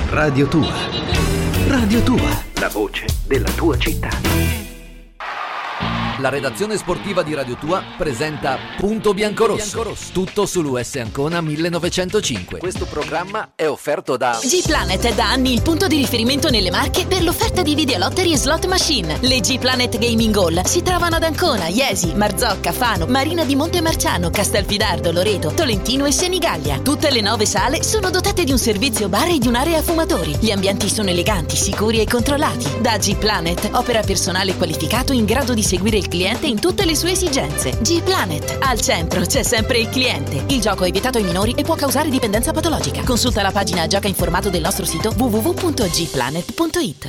Radio Tua. Radio Tua, la voce della tua città. La redazione sportiva di Radio Tua presenta Punto Biancorosso. Tutto sull'US Ancona 1905. Questo programma è offerto da G-Planet è da anni il punto di riferimento nelle Marche per l'offerta di videolottery e slot machine. Le G-Planet Gaming Hall si trovano ad Ancona, Iesi, Marzocca, Fano, Marina di Montemarciano, Castelfidardo, Loreto, Tolentino e Senigallia. Tutte le 9 sale sono dotate di un servizio bar e di un'area fumatori. Gli ambienti sono eleganti, sicuri e controllati. Da G-Planet opera personale qualificato in grado di seguire il cliente in tutte le sue esigenze. G-Planet, al centro c'è sempre il cliente. Il gioco è vietato ai minori e può causare dipendenza patologica. Consulta la pagina Gioca in formato del nostro sito www.gplanet.it.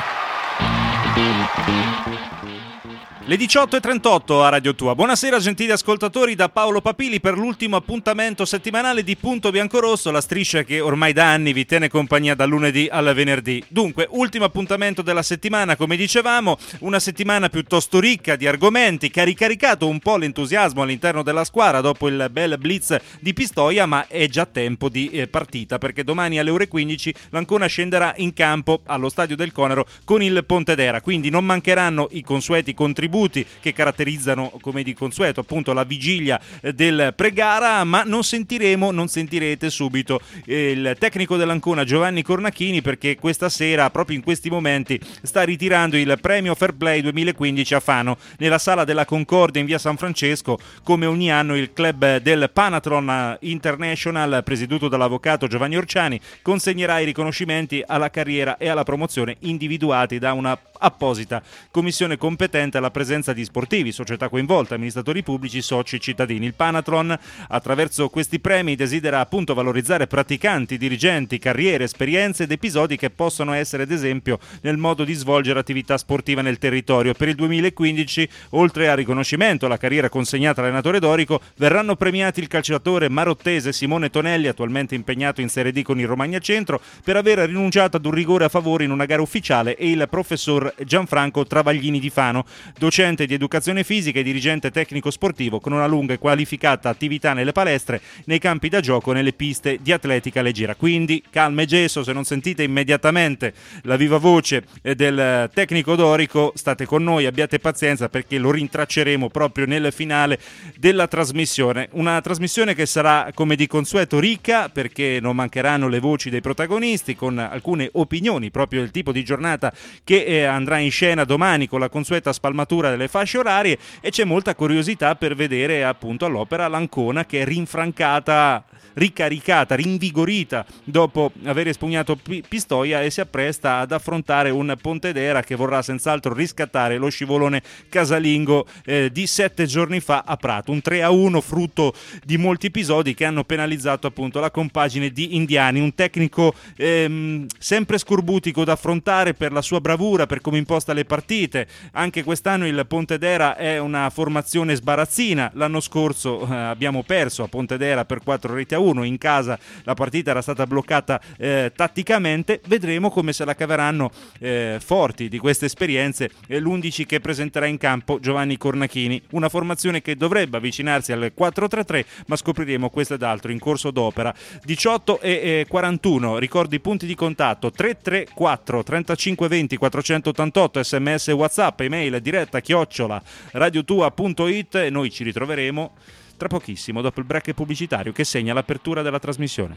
Le 18:38 a Radio Tua. Buonasera gentili ascoltatori da Paolo Papili per l'ultimo appuntamento settimanale di Punto Biancorosso, la striscia che ormai da anni vi tiene compagnia dal lunedì al venerdì. Dunque, ultimo appuntamento della settimana, come dicevamo, una settimana piuttosto ricca di argomenti, che ha ricaricato un po' l'entusiasmo all'interno della squadra dopo il bel blitz di Pistoia, ma è già tempo di partita, perché domani alle ore 15 l'Ancona scenderà in campo allo Stadio del Conero con il Pontedera, quindi non mancheranno i consueti contributi che caratterizzano, come di consueto, appunto la vigilia del pre-gara, ma non sentirete subito il tecnico dell'Ancona Giovanni Cornachini, perché questa sera, proprio in questi momenti, sta ritirando il premio Fair Play 2015 a Fano, nella sala della Concordia in via San Francesco. Come ogni anno il club del Panathlon International, presieduto dall'avvocato Giovanni Orciani, consegnerà i riconoscimenti alla carriera e alla promozione individuati da una apposita commissione competente alla presenza di sportivi, società coinvolte, amministratori pubblici, soci, cittadini. Il Panathlon, attraverso questi premi, desidera appunto valorizzare praticanti, dirigenti, carriere, esperienze ed episodi che possono essere d'esempio nel modo di svolgere attività sportiva nel territorio. Per il 2015, oltre al riconoscimento alla carriera consegnata all'allenatore dorico, verranno premiati il calciatore marottese Simone Tonelli, attualmente impegnato in Serie D con il Romagna Centro, per aver rinunciato ad un rigore a favore in una gara ufficiale, e il professor Gianfranco Travaglini di Fano, docente di educazione fisica e dirigente tecnico sportivo con una lunga e qualificata attività nelle palestre, nei campi da gioco e nelle piste di atletica leggera. Quindi calma e gesso, se non sentite immediatamente la viva voce del tecnico dorico, state con noi, abbiate pazienza, perché lo rintracceremo proprio nel finale della trasmissione. Una trasmissione che sarà, come di consueto, ricca, perché non mancheranno le voci dei protagonisti, con alcune opinioni proprio del tipo di giornata che andrà in scena domani con la consueta spalmatura delle fasce orarie, e c'è molta curiosità per vedere appunto all'opera l'Ancona, che è rinfrancata, ricaricata, rinvigorita dopo aver espugnato Pistoia, e si appresta ad affrontare un Pontedera che vorrà senz'altro riscattare lo scivolone casalingo di 7 giorni fa a Prato. Un 3-1 frutto di molti episodi che hanno penalizzato appunto la compagine di Indiani, un tecnico sempre scorbutico da affrontare per la sua bravura, per come imposta le partite. Anche quest'anno il Pontedera è una formazione sbarazzina. L'anno scorso abbiamo perso a Pontedera per 4-1 in casa, la partita era stata bloccata tatticamente. Vedremo come se la caveranno forti di queste esperienze l'11 che presenterà in campo Giovanni Cornachini, una formazione che dovrebbe avvicinarsi al 4-3-3, ma scopriremo questo ed altro in corso d'opera. 18:41, ricordi i punti di contatto: 334 35 20 488, sms, whatsapp, email diretta @radiotua.it, e noi ci ritroveremo tra pochissimo dopo il break pubblicitario che segna l'apertura della trasmissione.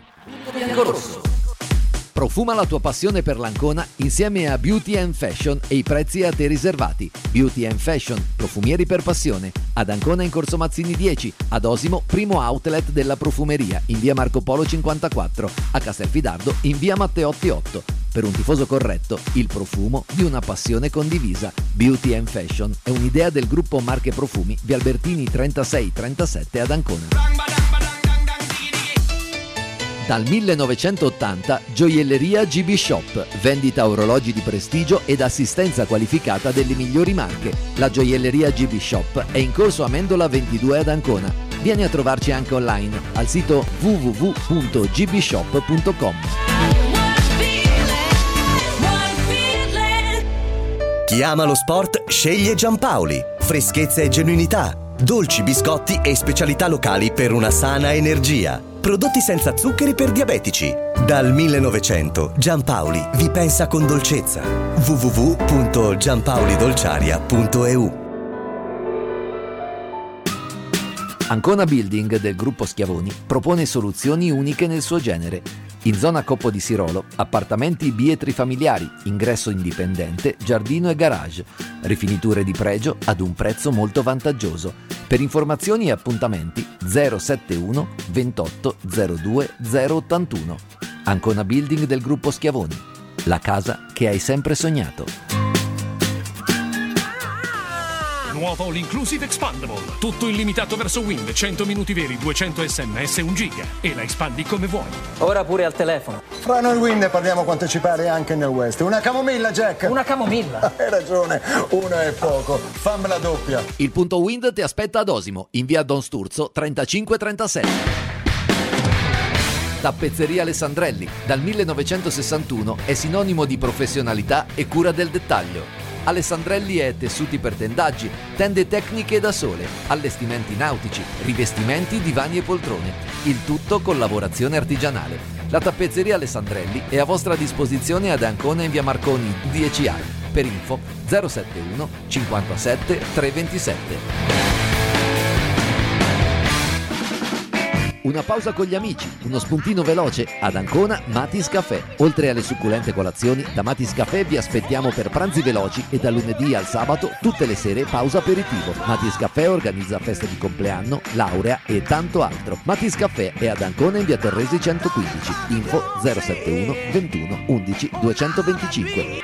Profuma la tua passione per l'Ancona insieme a Beauty & Fashion e i prezzi a te riservati. Beauty & Fashion, profumieri per passione. Ad Ancona in Corso Mazzini 10, ad Osimo, primo outlet della profumeria, in via Marco Polo 54, a Castelfidardo in via Matteotti 8. Per un tifoso corretto, il profumo di una passione condivisa. Beauty & Fashion è un'idea del gruppo Marche Profumi, via Albertini 36-37 ad Ancona. Dal 1980 Gioielleria GB Shop, vendita orologi di prestigio ed assistenza qualificata delle migliori marche. La Gioielleria GB Shop è in corso Amendola 22 ad Ancona. Vieni a trovarci anche online al sito www.gbshop.com. Chi ama lo sport sceglie Giampaoli. Freschezza e genuinità, dolci biscotti e specialità locali per una sana energia. prodotti senza zuccheri per diabetici. Dal 1900 Giampaoli vi pensa con dolcezza. www.giampaolidolciaria.eu. Ancona Building del gruppo Schiavoni propone soluzioni uniche nel suo genere. In zona Coppo di Sirolo, appartamenti bietri familiari, ingresso indipendente, giardino e garage. Rifiniture di pregio ad un prezzo molto vantaggioso. Per informazioni e appuntamenti 071 28 02 081. Ancona Building del gruppo Schiavoni. La casa che hai sempre sognato. Nuovo l'Inclusive Expandable. Tutto illimitato verso Wind, 100 minuti veri, 200 sms, 1 giga. E la espandi come vuoi. Ora pure al telefono. Fra noi Wind parliamo quanto ci pare anche nel West. Una camomilla, Jack. Una camomilla? Hai ragione, una è poco. Fammela doppia. Il punto Wind ti aspetta ad Osimo, in via Don Sturzo 3537. Tappezzeria Alessandrelli, dal 1961 è sinonimo di professionalità e cura del dettaglio. Alessandrelli è tessuti per tendaggi, tende tecniche da sole, allestimenti nautici, rivestimenti, divani e poltrone. Il tutto con lavorazione artigianale. La tappezzeria Alessandrelli è a vostra disposizione ad Ancona in via Marconi 10A. Per info 071 57 327. Una pausa con gli amici, uno spuntino veloce ad Ancona Matis Caffè. Oltre alle succulente colazioni, da Matis Caffè vi aspettiamo per pranzi veloci e dal lunedì al sabato tutte le sere pausa aperitivo. Matis Caffè organizza feste di compleanno, laurea e tanto altro. Matis Caffè è ad Ancona in via Torresi 115. Info 071 21 11 225.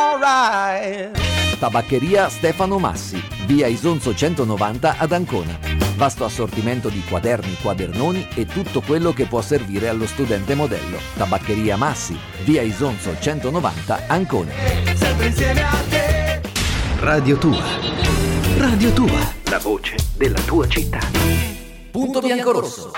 Tabaccheria Stefano Massi, via Isonzo 190 ad Ancona. Vasto assortimento di quaderni, quadernoni e tutto quello che può servire allo studente modello. Tabaccheria Massi, via Isonzo 190 Ancona. Sempre insieme a te. Radio Tua. Radio Tua. La voce della tua città. Punto biancorosso.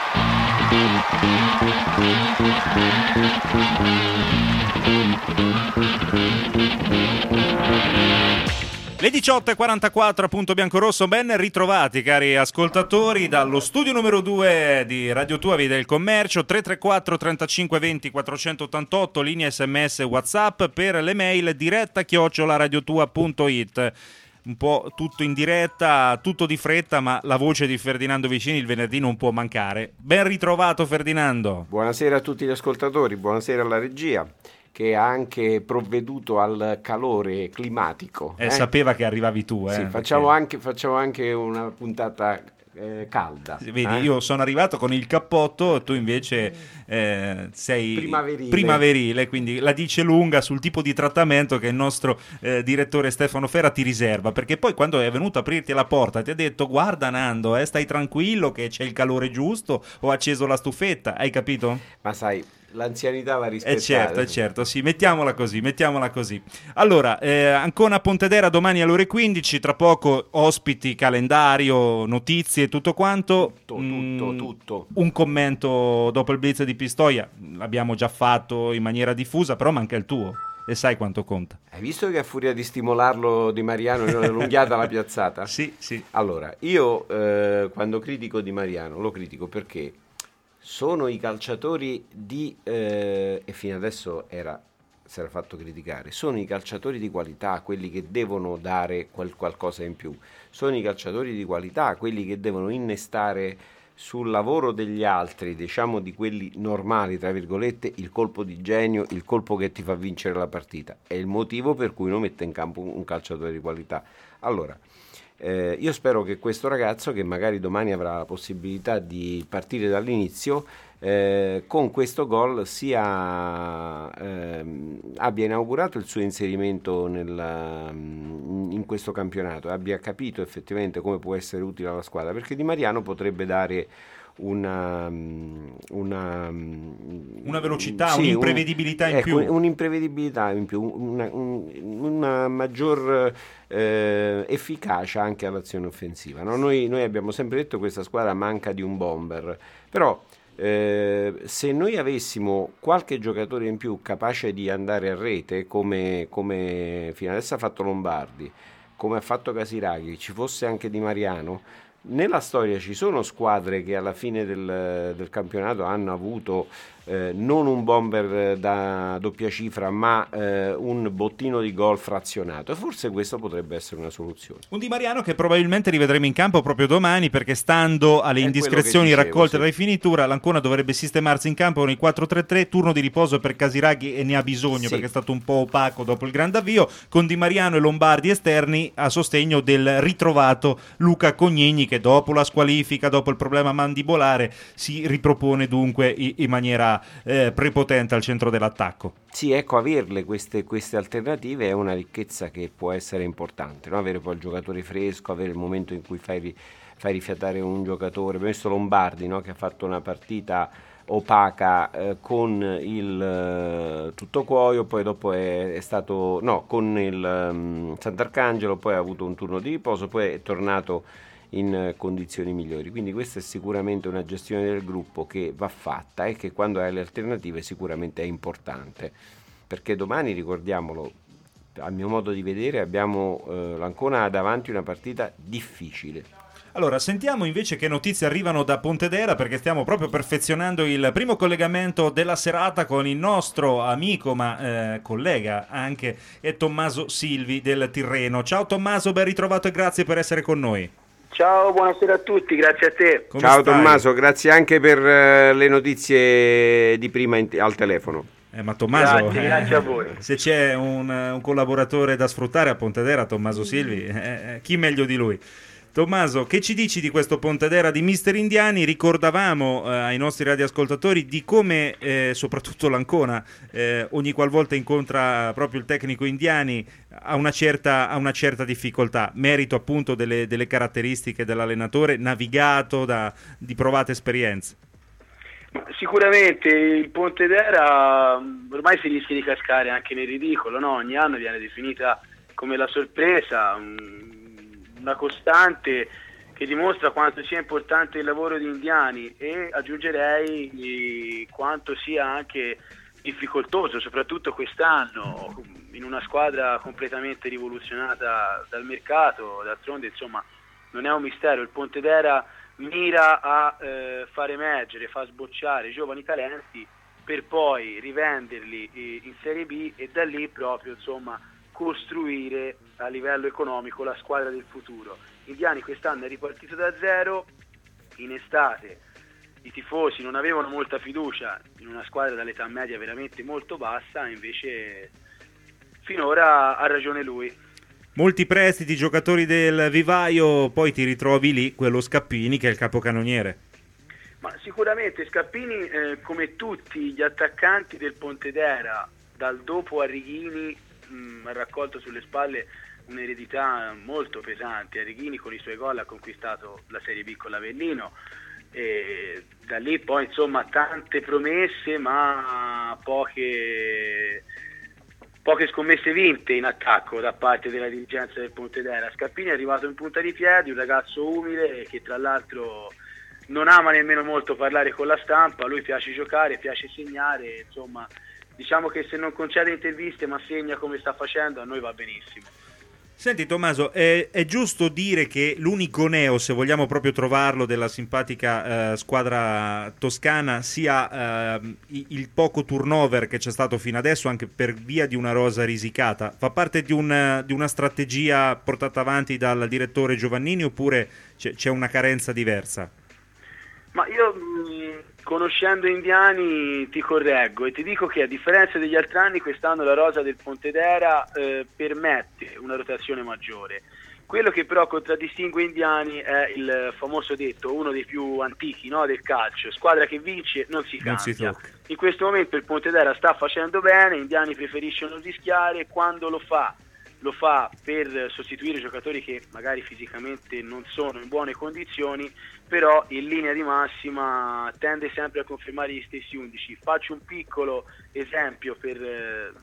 Le 18.44, punto biancorosso, ben ritrovati cari ascoltatori dallo studio numero 2 di Radio Tua Via del Commercio, 334 35 20 488, linea sms WhatsApp, per le mail diretta@radiotua.it. Un po' tutto in diretta, tutto di fretta, ma la voce di Ferdinando Vicini il venerdì non può mancare. Ben ritrovato Ferdinando. Buonasera a tutti gli ascoltatori, buonasera alla regia, che ha anche provveduto al calore climatico. Sapeva che arrivavi tu. Sì, facciamo anche una puntata calda. Vedi, io sono arrivato con il cappotto, tu invece sei primaverile, quindi la dice lunga sul tipo di trattamento che il nostro direttore Stefano Ferra ti riserva, perché poi quando è venuto a aprirti la porta ti ha detto: guarda Nando, stai tranquillo che c'è il calore giusto, ho acceso la stufetta, hai capito? Ma sai, l'anzianità va rispettata. Certo, sì, mettiamola così. Allora, Ancona Pontedera domani alle ore 15, tra poco ospiti, calendario, notizie, tutto quanto. Tutto. Un commento dopo il blitz di Pistoia, l'abbiamo già fatto in maniera diffusa, però manca il tuo. E sai quanto conta. Hai visto che a furia di stimolarlo Di Mariano l'unghiata alla piazzata? Sì. Allora, io quando critico Di Mariano lo critico perché sono i calciatori e fino adesso si era fatto criticare, sono i calciatori di qualità, quelli che devono dare qualcosa in più, sono i calciatori di qualità, quelli che devono innestare sul lavoro degli altri, diciamo di quelli normali, tra virgolette, il colpo di genio, il colpo che ti fa vincere la partita. È il motivo per cui uno mette in campo un calciatore di qualità. Allora, io spero che questo ragazzo, che magari domani avrà la possibilità di partire dall'inizio, con questo gol abbia inaugurato il suo inserimento in questo campionato, abbia capito effettivamente come può essere utile alla squadra, perché Di Mariano potrebbe dare una velocità, un'imprevedibilità in più. Un'imprevedibilità in più, una maggior efficacia anche all'azione offensiva. No? Noi abbiamo sempre detto che questa squadra manca di un bomber, però se noi avessimo qualche giocatore in più capace di andare a rete, come fino adesso ha fatto Lombardi, come ha fatto Casiraghi, ci fosse anche Di Mariano, nella storia ci sono squadre che alla fine del campionato hanno avuto non un bomber da doppia cifra, ma un bottino di gol frazionato, e forse questa potrebbe essere una soluzione. Un Di Mariano che probabilmente rivedremo in campo proprio domani, perché stando alle indiscrezioni raccolte dalla rifinitura, l'Ancona dovrebbe sistemarsi in campo con il 4-3-3, turno di riposo per Casiraghi, e ne ha bisogno perché è stato un po' opaco dopo il grande avvio, con Di Mariano e Lombardi esterni a sostegno del ritrovato Luca Cognigni, che dopo la squalifica, dopo il problema mandibolare, si ripropone dunque in maniera prepotente al centro dell'attacco. Sì, ecco, averle queste alternative è una ricchezza che può essere importante, no? Avere poi il giocatore fresco, avere il momento in cui fai rifiatare un giocatore. Abbiamo visto Lombardi, no? Che ha fatto una partita opaca con il Tuttocuoio, poi dopo è stato con il Sant'Arcangelo, poi ha avuto un turno di riposo, poi è tornato in condizioni migliori. Quindi questa è sicuramente una gestione del gruppo che va fatta, e che quando hai le alternative sicuramente è importante, perché domani, ricordiamolo, a mio modo di vedere abbiamo l'Ancona ha davanti una partita difficile. Allora, sentiamo invece che notizie arrivano da Pontedera, perché stiamo proprio perfezionando il primo collegamento della serata con il nostro amico, ma collega anche, è Tommaso Silvi del Tirreno. Ciao Tommaso, ben ritrovato e grazie per essere con noi. Ciao, buonasera a tutti, grazie a te. Come Ciao stai? Tommaso, grazie anche per le notizie di prima al telefono. Ma Tommaso, grazie a voi. Se c'è un collaboratore da sfruttare a Pontedera, Tommaso Silvi, chi meglio di lui? Tommaso, che ci dici di questo Pontedera di Mister Indiani? Ricordavamo ai nostri radioascoltatori di come soprattutto l'Ancona ogni qualvolta incontra proprio il tecnico Indiani ha una certa difficoltà, merito appunto delle caratteristiche dell'allenatore, navigato di provate esperienze. Sicuramente il Pontedera ormai si rischia di cascare anche nel ridicolo, no? Ogni anno viene definita come la sorpresa, una costante che dimostra quanto sia importante il lavoro di Indiani, e aggiungerei quanto sia anche difficoltoso, soprattutto quest'anno, in una squadra completamente rivoluzionata dal mercato. D'altronde, insomma, non è un mistero, il Pontedera mira a far emergere, far sbocciare giovani talenti per poi rivenderli in Serie B, e da lì proprio, insomma, costruire a livello economico la squadra del futuro. Indiani quest'anno è ripartito da zero, in estate i tifosi non avevano molta fiducia in una squadra dall'età media veramente molto bassa, invece finora ha ragione lui. Molti prestiti, giocatori del vivaio, poi ti ritrovi lì quello Scappini che è il capocannoniere. Ma sicuramente Scappini, come tutti gli attaccanti del Pontedera, dal dopo Arrighini, ha raccolto sulle spalle un'eredità molto pesante. Arrighini con i suoi gol ha conquistato la Serie B con l'Avellino, e da lì poi, insomma, tante promesse ma poche scommesse vinte in attacco da parte della dirigenza del Pontedera. Scappini è arrivato in punta di piedi, un ragazzo umile che tra l'altro non ama nemmeno molto parlare con la stampa, a lui piace giocare, piace segnare, insomma, diciamo che se non concede interviste ma segna come sta facendo, a noi va benissimo. Senti Tommaso, è giusto dire che l'unico neo, se vogliamo proprio trovarlo, della simpatica squadra toscana sia il poco turnover che c'è stato fino adesso, anche per via di una rosa risicata? Fa parte di una strategia portata avanti dal direttore Giovannini, oppure c'è una carenza diversa? Ma io, conoscendo Indiani, ti correggo e ti dico che a differenza degli altri anni, quest'anno la rosa del Pontedera permette una rotazione maggiore. Quello che però contraddistingue Indiani è il famoso detto, uno dei più antichi, no, del calcio: squadra che vince non si cambia. In questo momento il Pontedera sta facendo bene, Indiani preferisce non rischiare, quando lo fa per sostituire giocatori che magari fisicamente non sono in buone condizioni, però in linea di massima tende sempre a confermare gli stessi 11. Faccio un piccolo esempio per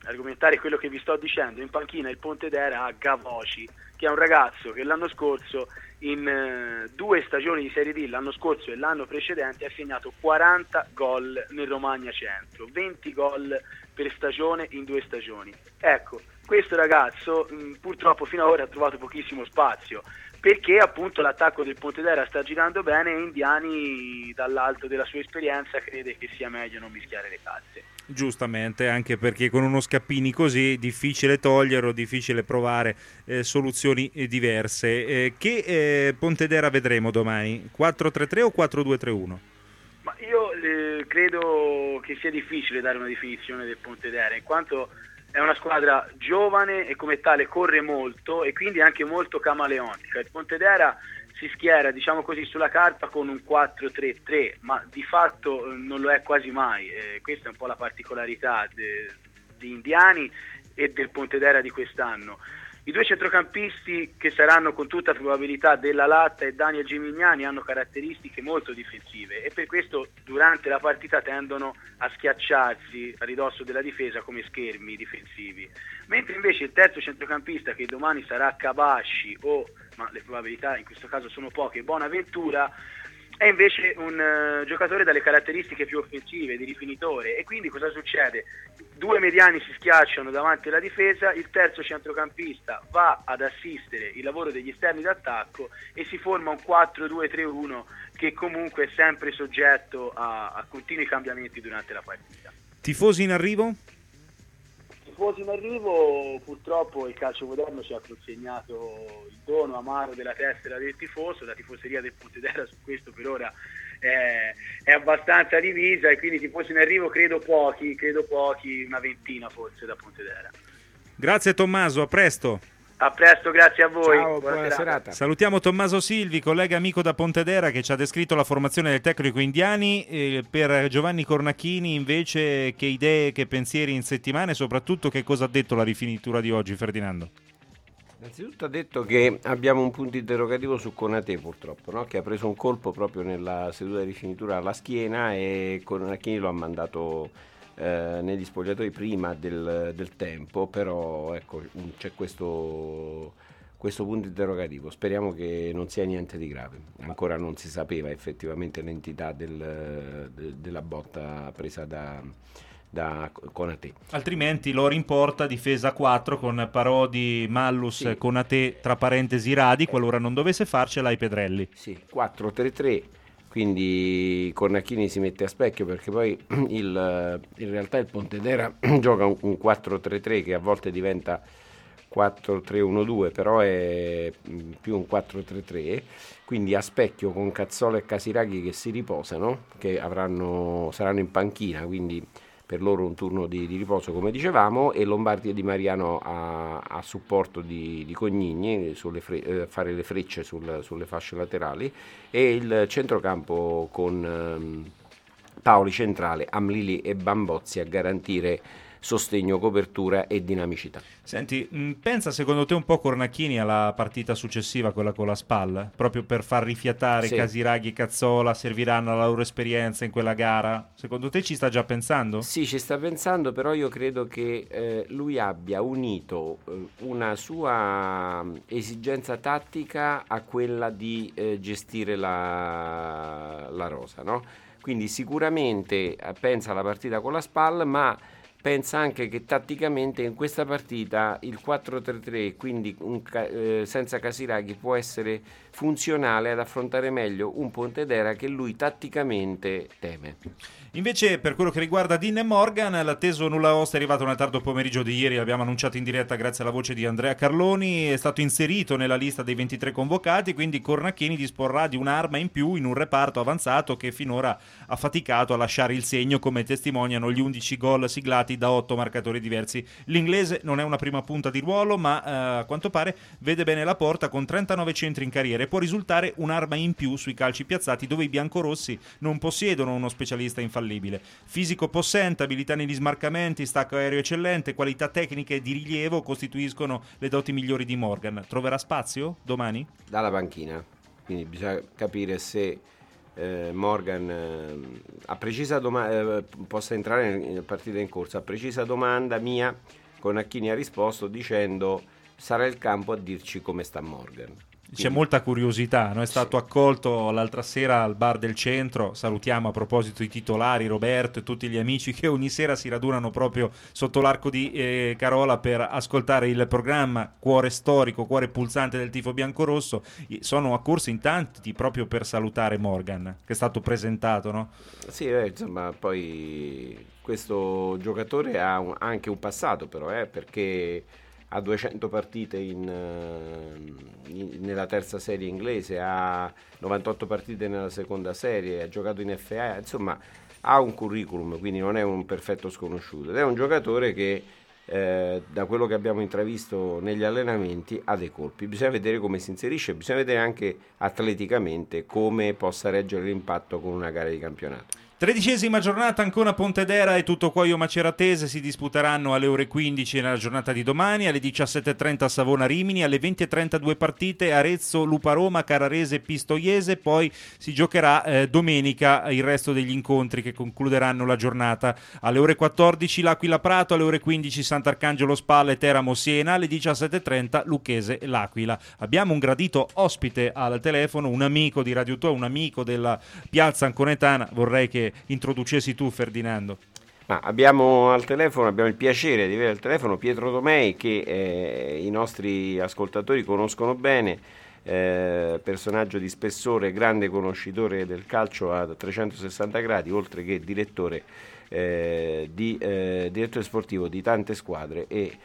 argomentare quello che vi sto dicendo, in panchina il Pontedera ha Gavoci, che è un ragazzo che l'anno scorso in 2 stagioni di Serie D, l'anno scorso e l'anno precedente, ha segnato 40 gol nel Romagna Centro, 20 gol per stagione in 2 stagioni. Ecco, questo ragazzo purtroppo fino ad ora ha trovato pochissimo spazio, perché appunto l'attacco del Pontedera sta girando bene e Indiani dall'alto della sua esperienza crede che sia meglio non mischiare le calze. Giustamente, anche perché con uno Scappini così difficile toglierlo, difficile provare soluzioni diverse. Che Pontedera vedremo domani? 4-3-3 o 4-2-3-1? Ma io credo che sia difficile dare una definizione del Pontedera, in quanto è una squadra giovane e come tale corre molto e quindi anche molto camaleontica. Il Pontedera si schiera, diciamo così, sulla carta con un 4-3-3, ma di fatto non lo è quasi mai. Questa è un po' la particolarità di Indiani e del Pontedera di quest'anno. I 2 centrocampisti che saranno con tutta probabilità Della Latta e Daniel Gimignani hanno caratteristiche molto difensive e per questo durante la partita tendono a schiacciarsi a ridosso della difesa come schermi difensivi, mentre invece il terzo centrocampista, che domani sarà Cabasci ma le probabilità in questo caso sono poche, Bonaventura, è invece un giocatore dalle caratteristiche più offensive, di rifinitore, e quindi cosa succede? 2 mediani si schiacciano davanti alla difesa, il terzo centrocampista va ad assistere il lavoro degli esterni d'attacco e si forma un 4-2-3-1 che comunque è sempre soggetto a continui cambiamenti durante la partita. Tifosi in arrivo? Tifosi in arrivo, purtroppo il calcio moderno ci ha consegnato il dono amaro della tessera del tifoso, la tifoseria del Pontedera su questo per ora è abbastanza divisa e quindi tifosi in arrivo credo pochi, una ventina forse da Pontedera. Grazie Tommaso, a presto. A presto, grazie a voi. Ciao, buona serata. Salutiamo Tommaso Silvi, collega amico da Pontedera, che ci ha descritto la formazione del tecnico Indiani. Per Giovanni Cornacchini invece che idee, che pensieri in settimana e soprattutto che cosa ha detto la rifinitura di oggi, Ferdinando? Innanzitutto ha detto che abbiamo un punto interrogativo su Konate purtroppo, no? Che ha preso un colpo proprio nella seduta di rifinitura alla schiena e Cornacchini lo ha mandato negli spogliatoi prima del tempo, però ecco c'è questo punto interrogativo. Speriamo che non sia niente di grave, ancora non si sapeva effettivamente l'entità della botta presa da Konate. Altrimenti lo rimporta difesa 4 con Parodi, Mallus, sì. Konate tra parentesi Radi, qualora non dovesse farcela ai Pedrelli. Sì, 4-3-3. Quindi Cornacchini si mette a specchio perché poi in realtà il Pontedera gioca un 4-3-3 che a volte diventa 4-3-1-2, però è più un 4-3-3, quindi a specchio con Cazzola e Casiraghi che si riposano, che saranno in panchina, quindi per loro un turno di riposo come dicevamo, e Lombardi e Di Mariano a supporto di Cognigni fare le frecce sulle fasce laterali, e il centrocampo con Paoli centrale, Amlili e Bambozzi a garantire sostegno, copertura e dinamicità. Senti, pensa secondo te un po' Cornacchini alla partita successiva, quella con la SPAL, proprio per far rifiatare sì. Casiraghi e Cazzola, serviranno alla loro esperienza in quella gara? Secondo te ci sta già pensando? Sì, ci sta pensando, però io credo che lui abbia unito una sua esigenza tattica a quella di gestire la rosa, no? Quindi sicuramente pensa alla partita con la SPAL, ma pensa anche che tatticamente in questa partita il 4-3-3, quindi senza Casiraghi, può essere funzionale ad affrontare meglio un Pontedera che lui tatticamente teme. Invece per quello che riguarda Dean e Morgan, l'atteso nulla osta è arrivato nel tardo pomeriggio di ieri, l'abbiamo annunciato in diretta grazie alla voce di Andrea Carloni, è stato inserito nella lista dei 23 convocati, quindi Cornacchini disporrà di un'arma in più in un reparto avanzato che finora ha faticato a lasciare il segno, come testimoniano gli 11 gol siglati da 8 marcatori diversi. L'inglese non è una prima punta di ruolo, ma a quanto pare vede bene la porta con 39 centri in carriera e può risultare un'arma in più sui calci piazzati, dove i biancorossi non possiedono uno specialista infallibile. Fisico possente, abilità negli smarcamenti, stacco aereo eccellente, qualità tecniche di rilievo costituiscono le doti migliori di Morgan. Troverà spazio domani? Dalla panchina, quindi bisogna capire se Morgan a precisa possa entrare nella partita in corsa. A precisa domanda mia, Conacchini ha risposto dicendo: sarà il campo a dirci come sta Morgan. C'è molta curiosità, no? È stato accolto l'altra sera al bar del centro. Salutiamo a proposito i titolari, Roberto e tutti gli amici che ogni sera si radunano proprio sotto l'arco di Carola per ascoltare il programma, cuore storico, cuore pulsante del tifo biancorosso. Sono accorsi in tanti proprio per salutare Morgan, che è stato presentato, no? Sì, insomma, poi questo giocatore ha anche un passato, però, perché ha 200 partite nella terza serie inglese, ha 98 partite nella seconda serie, ha giocato in FA, insomma ha un curriculum, quindi non è un perfetto sconosciuto, ed è un giocatore che da quello che abbiamo intravisto negli allenamenti ha dei colpi. Bisogna vedere come si inserisce, bisogna vedere anche atleticamente come possa reggere l'impatto con una gara di campionato. 13ª giornata, Ancona Pontedera e Tutto Cuoio Maceratese si disputeranno alle ore 15 nella giornata di domani, alle 17:30 Savona Rimini, alle 20:32 partite Arezzo Lupa Roma, Carrarese Pistoiese, poi si giocherà domenica il resto degli incontri che concluderanno la giornata. Alle ore 14 L'Aquila Prato, alle ore 15 Sant'Arcangelo Spalle Teramo Siena, alle 17:30 Lucchese L'Aquila. Abbiamo un gradito ospite al telefono, un amico di Radio Tua, un amico della piazza anconetana. Vorrei che introducessi tu, Ferdinando. Abbiamo il piacere di avere al telefono Pietro Tomei, che i nostri ascoltatori conoscono bene, personaggio di spessore, grande conoscitore del calcio a 360 gradi, oltre che direttore sportivo di tante squadre, e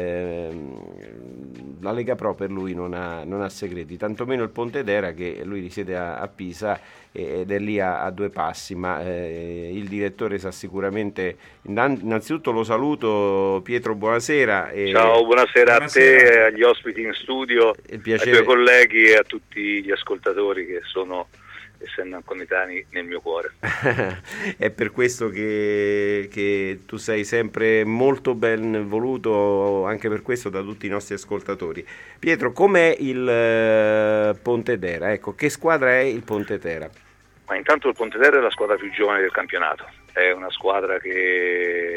la Lega Pro per lui non ha segreti, tantomeno il Pontedera, che lui risiede a Pisa ed è lì a due passi, ma il direttore sa sicuramente. Innanzitutto lo saluto, Pietro, buonasera. Ciao, buonasera a te, agli ospiti in studio, ai tuoi colleghi e a tutti gli ascoltatori che sono, essendo anconetani, nel mio cuore. È per questo che tu sei sempre molto ben voluto, anche per questo, da tutti i nostri ascoltatori. Pietro, com'è il Pontedera? Ecco, che squadra è il Pontedera? Ma intanto il Pontedera è la squadra più giovane del campionato, è una squadra che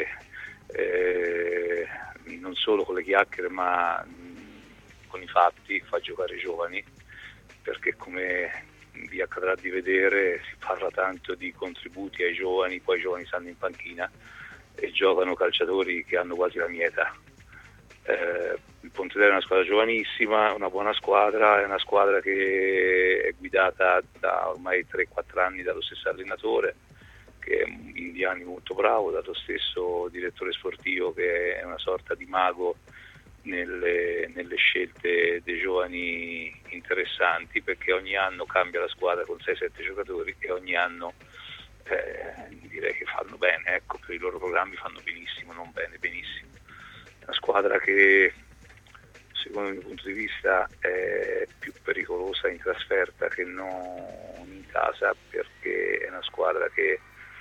non solo con le chiacchiere ma con i fatti fa giocare i giovani, perché come vi accadrà di vedere si parla tanto di contributi ai giovani, poi i giovani stanno in panchina e giocano calciatori che hanno quasi la mia età. Il Pontedera è una squadra giovanissima, una buona squadra, è una squadra che è guidata da ormai 3-4 anni dallo stesso allenatore, che è un indiano molto bravo, dallo stesso direttore sportivo che è una sorta di mago nelle scelte dei giovani interessanti, perché ogni anno cambia la squadra con 6-7 giocatori e ogni anno direi che fanno bene, ecco, per i loro programmi fanno benissimo, non bene, benissimo. È una squadra che secondo il mio punto di vista è più pericolosa in trasferta che non in casa, perché è una squadra che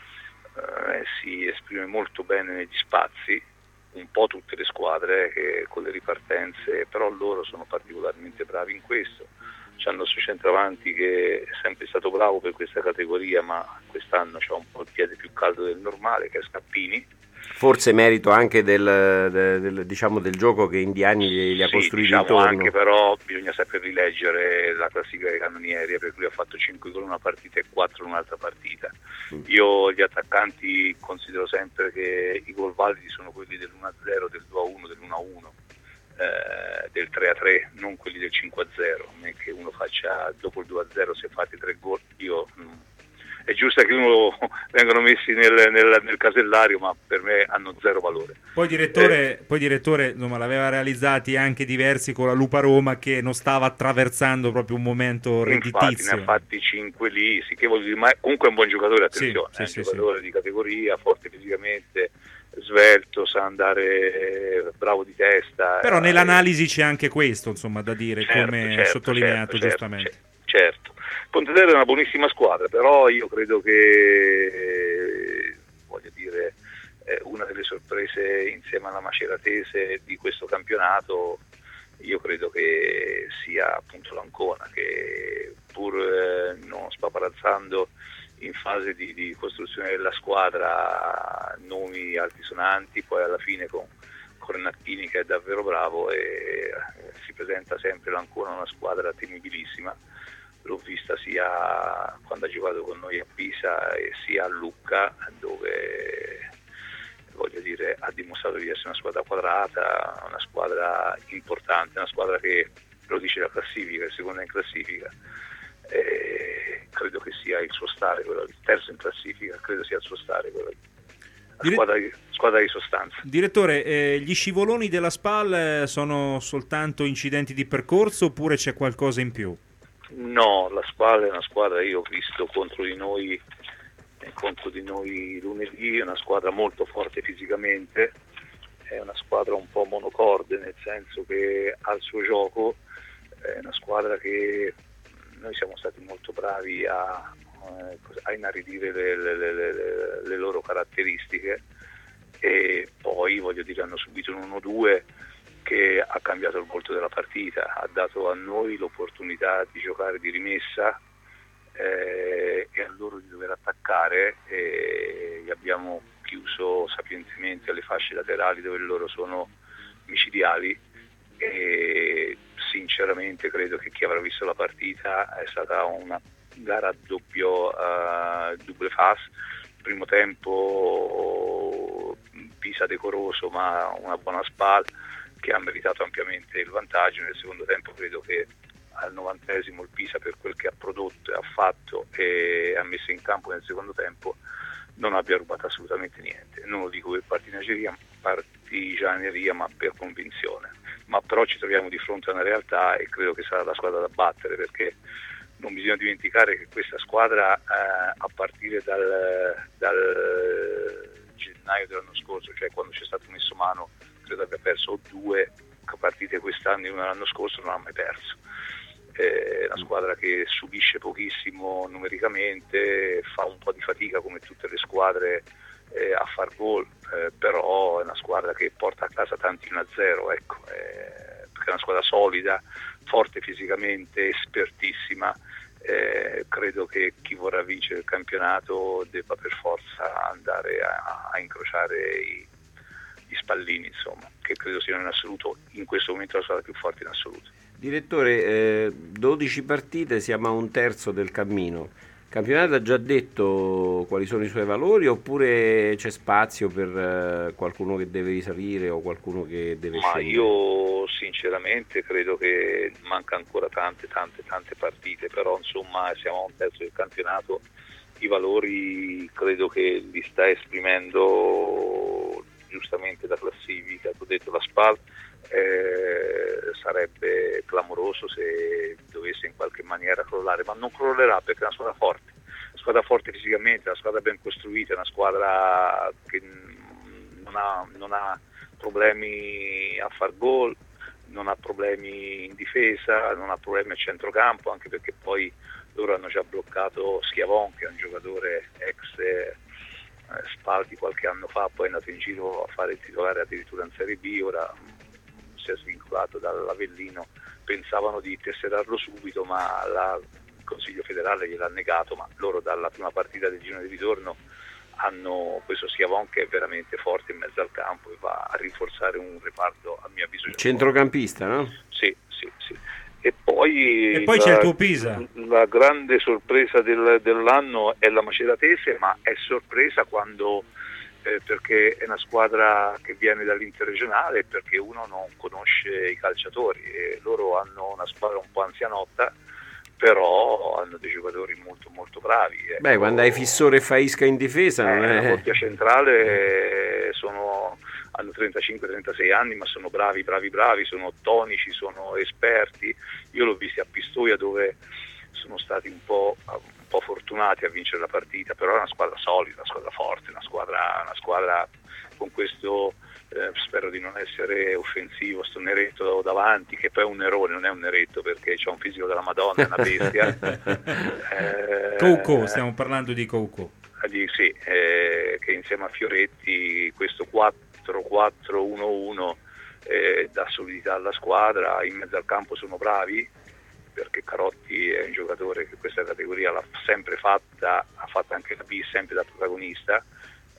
si esprime molto bene negli spazi, un po' tutte le squadre che con le ripartenze, però loro sono particolarmente bravi in questo. C'hanno il nostro centravanti che è sempre stato bravo per questa categoria, ma quest'anno c'ha un po' il piede più caldo del normale, che è Scappini. Forse merito anche del gioco che Indiani gli ha costruito intorno. Anche, però bisogna saper rileggere la classifica dei cannonieri, per cui ha fatto 5 gol in una partita e 4 in un'altra partita. Io gli attaccanti considero sempre che i gol validi sono quelli dell'1-0, del 2-1, dell'1-1, del 3-3, non quelli del 5-0. Non è che uno faccia dopo il 2-0 se fate 3 gol, è giusto che uno vengano messi nel casellario, ma per me hanno zero valore. Poi direttore insomma, l'aveva realizzati anche diversi con la Lupa Roma, che non stava attraversando proprio un momento redditizio. Infatti ne ha fatti 5 lì, sì, che vuol dire, ma comunque è un buon giocatore, attenzione, è un giocatore di categoria, forte fisicamente, svelto, sa andare, bravo di testa. Però nell'analisi c'è anche questo, insomma, da dire, come sottolineato giustamente. Certo. Pontedera è una buonissima squadra, però io credo che, voglio dire, una delle sorprese insieme alla Maceratese di questo campionato, io credo che sia appunto l'Ancona, che pur non spaparazzando in fase di costruzione della squadra nomi altisonanti, poi alla fine con Cornacchini, che è davvero bravo e si presenta sempre l'Ancona una squadra temibilissima. L'ho vista sia quando ha giocato con noi a Pisa e sia a Lucca, dove voglio dire ha dimostrato di essere una squadra quadrata, una squadra importante, una squadra che lo dice la classifica, è seconda in classifica. Credo che sia il suo stare, il terzo in classifica, credo sia il suo stare, squadra di sostanza. Direttore, gli scivoloni della SPAL sono soltanto incidenti di percorso oppure c'è qualcosa in più? No, la SPAL è una squadra, io ho visto contro di noi lunedì, è una squadra molto forte fisicamente, è una squadra un po' monocorde, nel senso che ha il suo gioco, è una squadra che noi siamo stati molto bravi a inaridire le loro caratteristiche, e poi voglio dire hanno subito un 1-2 che ha cambiato il volto della partita, ha dato a noi l'opportunità di giocare di rimessa e a loro di dover attaccare, e li abbiamo chiuso sapientemente alle fasce laterali dove loro sono micidiali, e sinceramente credo che chi avrà visto la partita è stata una gara a double face. Primo tempo Pisa decoroso ma una buona SPAL che ha meritato ampiamente il vantaggio. Nel secondo tempo credo che al 90esimo il Pisa, per quel che ha prodotto e ha fatto e ha messo in campo nel secondo tempo, non abbia rubato assolutamente niente. Non lo dico per partigianeria ma per convinzione, ma però ci troviamo di fronte a una realtà e credo che sarà la squadra da battere, perché non bisogna dimenticare che questa squadra a partire dal gennaio dell'anno scorso, cioè quando c'è stato messo mano, credo abbia perso 2 partite quest'anno e una l'anno scorso non ha mai perso. È una squadra che subisce pochissimo numericamente, fa un po' di fatica come tutte le squadre a far gol, però è una squadra che porta a casa tanti 1-0, ecco, perché è una squadra solida, forte fisicamente, espertissima. Credo che chi vorrà vincere il campionato debba per forza andare a incrociare gli spallini, insomma, che credo siano in assoluto in questo momento la squadra più forte in assoluto. Direttore, 12 partite, siamo a un terzo del cammino. Il campionato ha già detto quali sono i suoi valori, oppure c'è spazio per qualcuno che deve risalire o qualcuno che deve scendere? Io sinceramente credo che manca ancora tante partite, però insomma siamo a un terzo del campionato, i valori credo che li sta esprimendo giustamente la classifica. Ho detto la SPAL, sarebbe clamoroso se dovesse in qualche maniera crollare, ma non crollerà perché è una squadra forte fisicamente, una squadra ben costruita, una squadra che non ha problemi a far gol, non ha problemi in difesa, non ha problemi a centrocampo, anche perché poi loro hanno già bloccato Schiavon, che è un giocatore ex SPAL di qualche anno fa, poi è andato in giro a fare il titolare addirittura in Serie B, ora si è svincolato dall'Avellino, pensavano di tesserarlo subito ma il Consiglio federale gliel'ha negato, ma loro dalla prima partita del girone di ritorno hanno questo Schiavon che è veramente forte in mezzo al campo e va a rinforzare un reparto, a mio avviso, centrocampista, no? Sì. E poi c'è il tuo Pisa. La grande sorpresa dell'anno è la Maceratese, ma è sorpresa quando perché è una squadra che viene dall'interregionale, perché uno non conosce i calciatori, e loro hanno una squadra un po' anzianotta, però hanno dei giocatori molto molto bravi. Ecco. Beh, quando hai Fissore e Faisca in difesa la coppia centrale hanno 35-36 anni, ma sono bravi, sono tonici, sono esperti. Io l'ho visti a Pistoia, dove sono stati un po' fortunati a vincere la partita, però è una squadra solida, una squadra forte, una squadra con questo, spero di non essere offensivo, sto Neretto davanti, che poi è un nerone, non è un Neretto perché c'ha un fisico della Madonna, è una bestia. Coucou, stiamo parlando di Coucou. Sì, che insieme a Fioretti questo 4-4-1-1 dà solidità alla squadra. In mezzo al campo sono bravi, perché Carotti è un giocatore che questa categoria l'ha sempre fatta, ha fatto anche la B sempre da protagonista,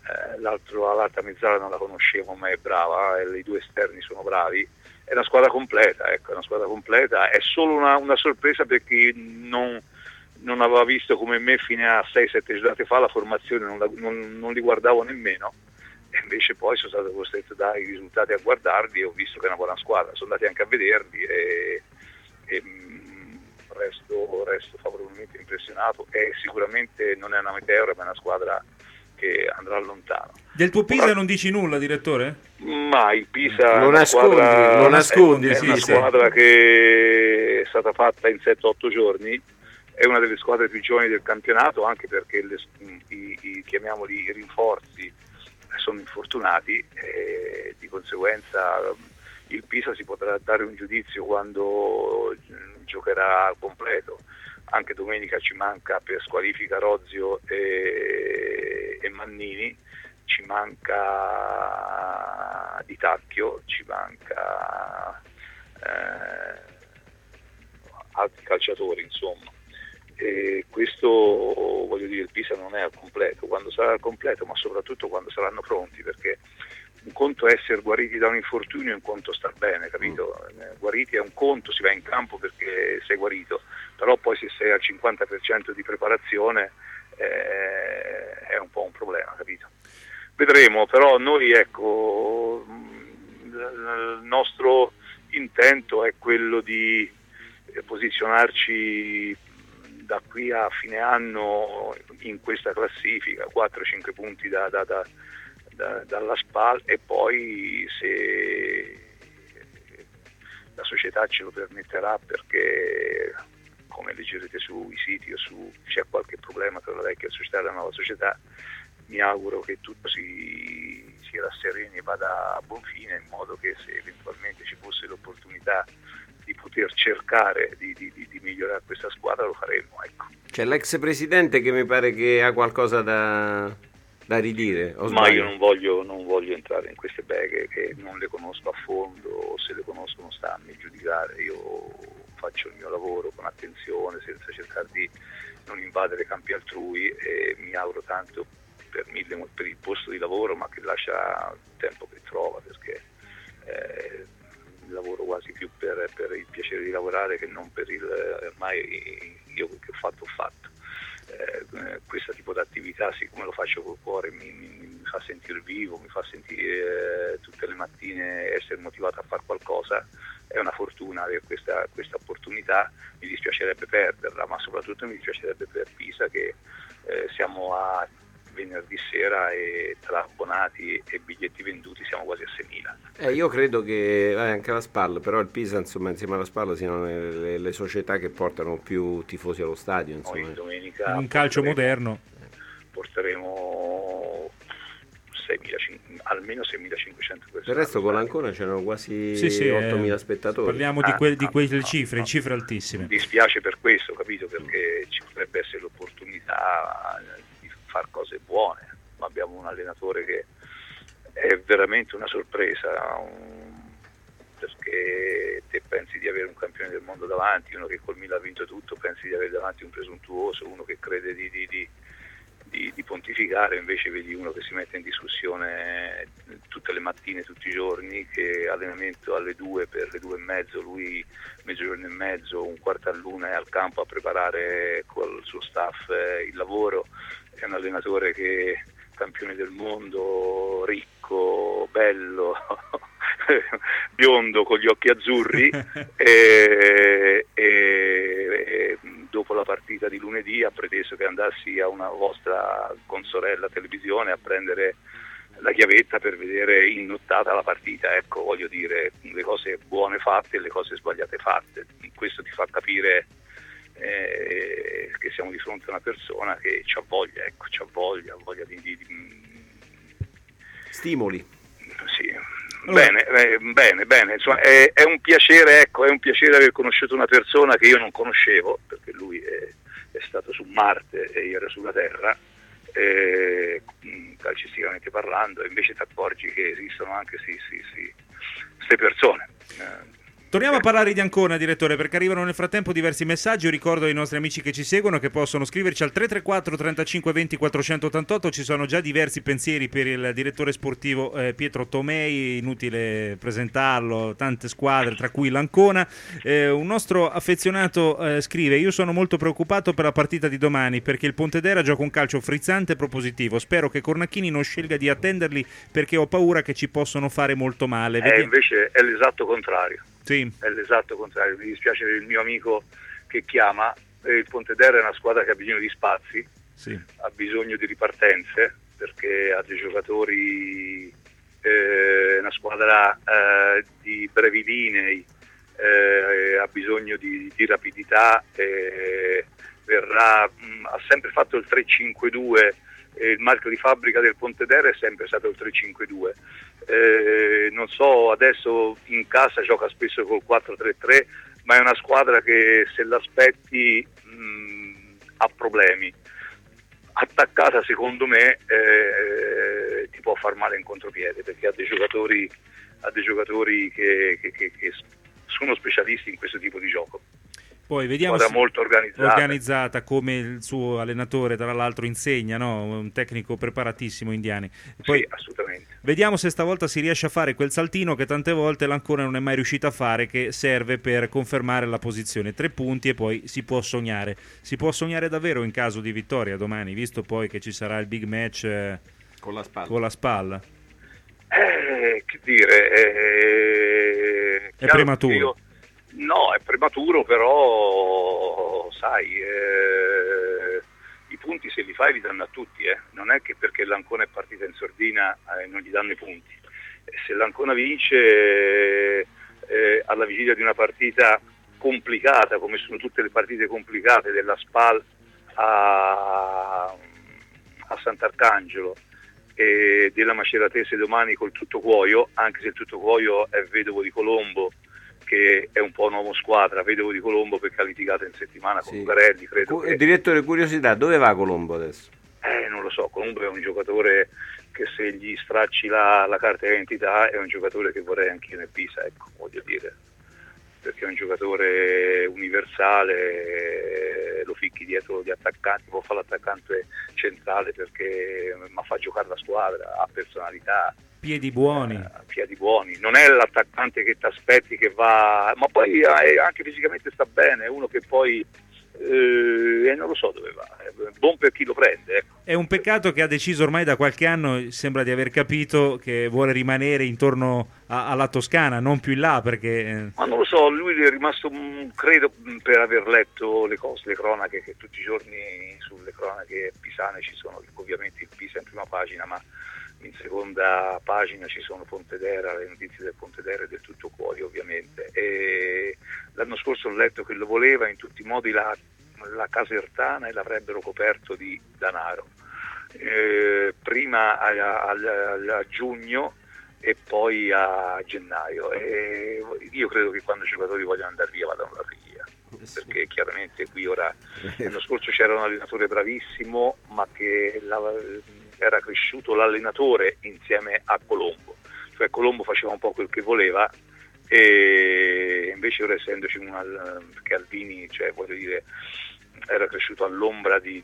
l'altra mezzala non la conoscevo, ma è brava, i due esterni sono bravi, è una squadra completa, ecco, è una squadra completa, è solo una sorpresa per chi non aveva visto come me fino a 6-7 giornate fa la formazione, non li guardavo nemmeno, e invece poi sono stato costretto a dare i risultati a guardarli e ho visto che è una buona squadra, sono andati anche a vederli e resto favorevolmente impressionato, e sicuramente non è una meteora, ma è una squadra che andrà lontano. Del tuo Pisa non dici nulla, direttore? Ma il Pisa lo nascondi, è una squadra che è stata fatta in 7-8 giorni, è una delle squadre più giovani del campionato, anche perché chiamiamoli rinforzi sono infortunati, e di conseguenza il Pisa si potrà dare un giudizio quando giocherà completo. Anche domenica ci manca per squalifica Rozio e Mannini, ci manca Di Tacchio, ci manca altri calciatori, insomma. E questo, voglio dire, il Pisa non è al completo, quando sarà al completo, ma soprattutto quando saranno pronti, perché un conto è essere guariti da un infortunio, un conto star bene, capito? Guariti è un conto, si va in campo perché sei guarito, però poi se sei al 50% di preparazione è un po' un problema, capito? Vedremo, però noi, ecco, il nostro intento è quello di posizionarci da qui a fine anno in questa classifica, 4-5 punti dalla SPAL, e poi se la società ce lo permetterà, perché come leggerete sui siti o c'è qualche problema tra la vecchia società e la nuova società, mi auguro che tutto si rassereni e vada a buon fine, in modo che se eventualmente ci fosse l'opportunità di poter cercare di migliorare questa squadra, lo faremo, ecco. C'è l'ex presidente che mi pare che ha qualcosa da ridire, ma io non voglio entrare in queste beghe che non le conosco a fondo, se le conosco non sta a me giudicare. Io faccio il mio lavoro con attenzione, senza cercare di non invadere campi altrui, e mi auguro tanto per il posto di lavoro, ma che lascia il tempo che trova, perché lavoro quasi più per il piacere di lavorare che non per ormai io che ho fatto. Questo tipo di attività, siccome lo faccio col cuore, mi fa sentire vivo, mi fa sentire tutte le mattine essere motivato a fare qualcosa. È una fortuna avere questa opportunità, mi dispiacerebbe perderla, ma soprattutto mi dispiacerebbe per Pisa, che siamo a venerdì sera e tra abbonati e biglietti venduti siamo quasi a 6.000. Io credo che anche la SPAL, però il Pisa, insomma, insieme alla SPAL siano le società che portano più tifosi allo stadio, insomma. Noi domenica un calcio moderno porteremo almeno 6.500 persone. Del resto con l'Ancona c'erano quasi 8.000 spettatori. Parliamo di quelle cifre altissime. Mi dispiace per questo, capito, perché ci potrebbe essere l'opportunità di fare cose buone, ma abbiamo un allenatore che è veramente una sorpresa, perché te pensi di avere un campione del mondo davanti, uno che col Milan ha vinto tutto, pensi di avere davanti un presuntuoso, uno che crede di pontificare, invece vedi uno che si mette in discussione tutte le mattine, tutti i giorni, che allenamento alle 2 per le 2:30, lui mezzogiorno e mezzo, un quarto all'una è al campo a preparare col suo staff il lavoro. È un allenatore che campione del mondo, ricco, bello, biondo con gli occhi azzurri e dopo la partita di lunedì ha preteso che andassi a una vostra consorella televisione a prendere la chiavetta per vedere in nottata la partita. Ecco, voglio dire, le cose buone fatte e le cose sbagliate fatte. Questo ti fa capire che siamo di fronte a una persona che c'ha voglia, ecco, c'ha voglia di stimoli. Sì. Bene, insomma, è un piacere, ecco, è un piacere aver conosciuto una persona che io non conoscevo, perché lui è stato su Marte e io ero sulla Terra, calcisticamente parlando, e invece ti accorgi che esistono anche queste persone. Torniamo a parlare di Ancona, direttore, perché arrivano nel frattempo diversi messaggi. Io ricordo ai nostri amici che ci seguono che possono scriverci al 334 35 20 488. Ci sono già diversi pensieri per il direttore sportivo Pietro Tomei, inutile presentarlo, tante squadre tra cui l'Ancona. Un nostro affezionato scrive: io sono molto preoccupato per la partita di domani perché il Pontedera gioca un calcio frizzante e propositivo. Spero che Cornacchini non scelga di attenderli perché ho paura che ci possono fare molto male. Invece è l'esatto contrario. Sì. È l'esatto contrario, mi dispiace per il mio amico che chiama. Il Pontedera è una squadra che ha bisogno di spazi, sì, ha bisogno di ripartenze perché ha dei giocatori, una squadra di brevi linee, ha bisogno di rapidità, ha sempre fatto il 3-5-2. Il marchio di fabbrica del Pontedera è sempre stato il 3-5-2. Non so, adesso in casa gioca spesso col 4-3-3, ma è una squadra che se l'aspetti ha problemi. Attaccata, secondo me, ti può far male in contropiede perché ha dei giocatori che sono specialisti in questo tipo di gioco. Poi vediamo, molto organizzata come il suo allenatore tra l'altro insegna, no? Un tecnico preparatissimo, Indiani. Poi sì, assolutamente. Vediamo se stavolta si riesce a fare quel saltino che tante volte l'Ancona non è mai riuscita a fare, che serve per confermare la posizione. 3 punti e poi si può sognare davvero in caso di vittoria domani, visto poi che ci sarà il big match con la spalla. Che dire, è prematuro. No, è prematuro, però sai, i punti se li fai li danno a tutti, non è che perché l'Ancona è partita in sordina non gli danno i punti. Se l'Ancona vince alla vigilia di una partita complicata, come sono tutte le partite complicate della SPAL a Sant'Arcangelo e della Maceratese domani col Tuttocuoio, anche se il Tuttocuoio è vedovo di Colombo, che è un po' un uomo squadra, vedovo di Colombo perché ha litigato in settimana con Lucarelli, credo. Direttore, curiosità, dove va Colombo adesso? Non lo so, Colombo è un giocatore che se gli stracci la carta d'identità è un giocatore che vorrei anch'io nel Pisa, ecco, voglio dire, perché è un giocatore universale, lo ficchi dietro gli attaccanti, può fare l'attaccante centrale perché ma fa giocare la squadra, ha personalità. Piedi buoni, non è l'attaccante che ti aspetti che va, ma poi anche fisicamente sta bene, è uno che poi non lo so dove va, è buon per chi lo prende, ecco. È un peccato che ha deciso ormai da qualche anno, sembra di aver capito che vuole rimanere intorno alla Toscana, non più in là perché... Ma non lo so, lui è rimasto, credo, per aver letto le cronache, che tutti i giorni sulle cronache pisane ci sono, ovviamente il Pisa in prima pagina, ma in seconda pagina ci sono Pontedera, le notizie del Pontedera e del Tuttocuoio ovviamente, e l'anno scorso ho letto che lo voleva in tutti i modi la Casertana e l'avrebbero coperto di denaro, prima a giugno e poi a gennaio, e io credo che quando i giocatori vogliono andare via vadano via, perché chiaramente qui ora l'anno scorso c'era un allenatore bravissimo ma che era cresciuto l'allenatore insieme a Colombo, cioè Colombo faceva un po' quel che voleva e invece ora essendoci perché Albini, cioè voglio dire, era cresciuto all'ombra di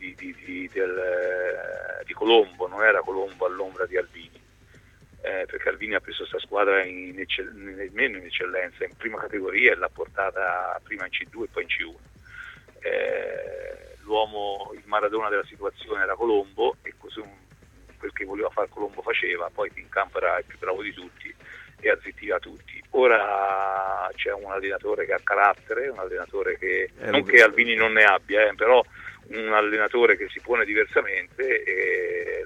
Colombo, non era Colombo all'ombra di Albini, perché Albini ha preso questa squadra nemmeno in eccellenza, in prima categoria e l'ha portata prima in C2 e poi in C1. L'uomo, il Maradona della situazione era Colombo e così quel che voleva fare Colombo faceva, poi in campo era il più bravo di tutti e azzittiva tutti. Ora c'è un allenatore che ha carattere, un allenatore che non che Albini non ne abbia, però un allenatore che si pone diversamente e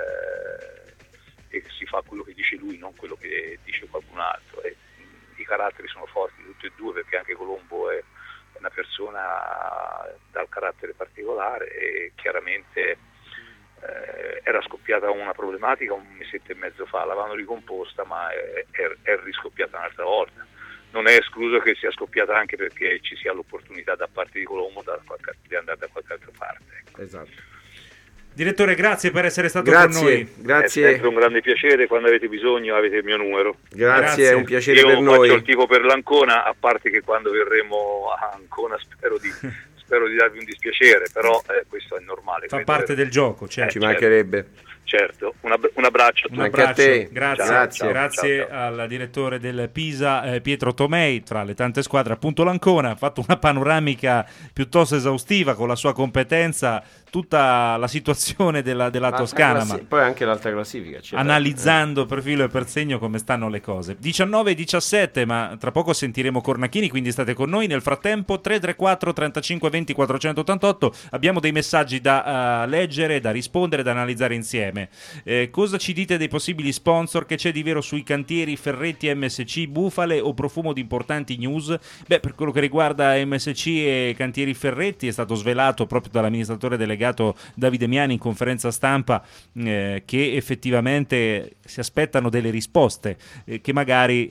si fa quello che dice lui, non quello che dice qualcun altro. E i caratteri sono forti tutti e due, perché anche Colombo è una persona dal carattere particolare e chiaramente era scoppiata una problematica un mesetto e mezzo fa, l'avevano ricomposta ma è riscoppiata un'altra volta. Non è escluso che sia scoppiata anche perché ci sia l'opportunità da parte di Colombo di andare da qualche altra parte. Esatto. Direttore, grazie per essere stato con noi. Grazie. È sempre un grande piacere, quando avete bisogno avete il mio numero. Grazie. È un piacere per noi. Io faccio il tifo per l'Ancona, a parte che quando verremo a Ancona spero di darvi un dispiacere, però questo è normale. Fa parte del gioco, certo. Ci mancherebbe. Certo, un abbraccio. Anche a te. Grazie, ciao. al direttore del Pisa, Pietro Tomei. Tra le tante squadre, appunto l'Ancona ha fatto una panoramica piuttosto esaustiva con la sua competenza, tutta la situazione della Toscana, ma poi anche l'alta classifica, analizzando per filo e per segno come stanno le cose. 19-17, ma tra poco sentiremo Cornachini, quindi state con noi. Nel frattempo 334 35 20 488, abbiamo dei messaggi da leggere, da rispondere, da analizzare insieme. Cosa ci dite dei possibili sponsor? Che c'è di vero sui cantieri Ferretti, MSC, Bufale o Profumo di importanti news? Per quello che riguarda MSC e cantieri Ferretti, è stato svelato proprio dall'amministratore delegato Davide Miani in conferenza stampa che effettivamente si aspettano delle risposte che magari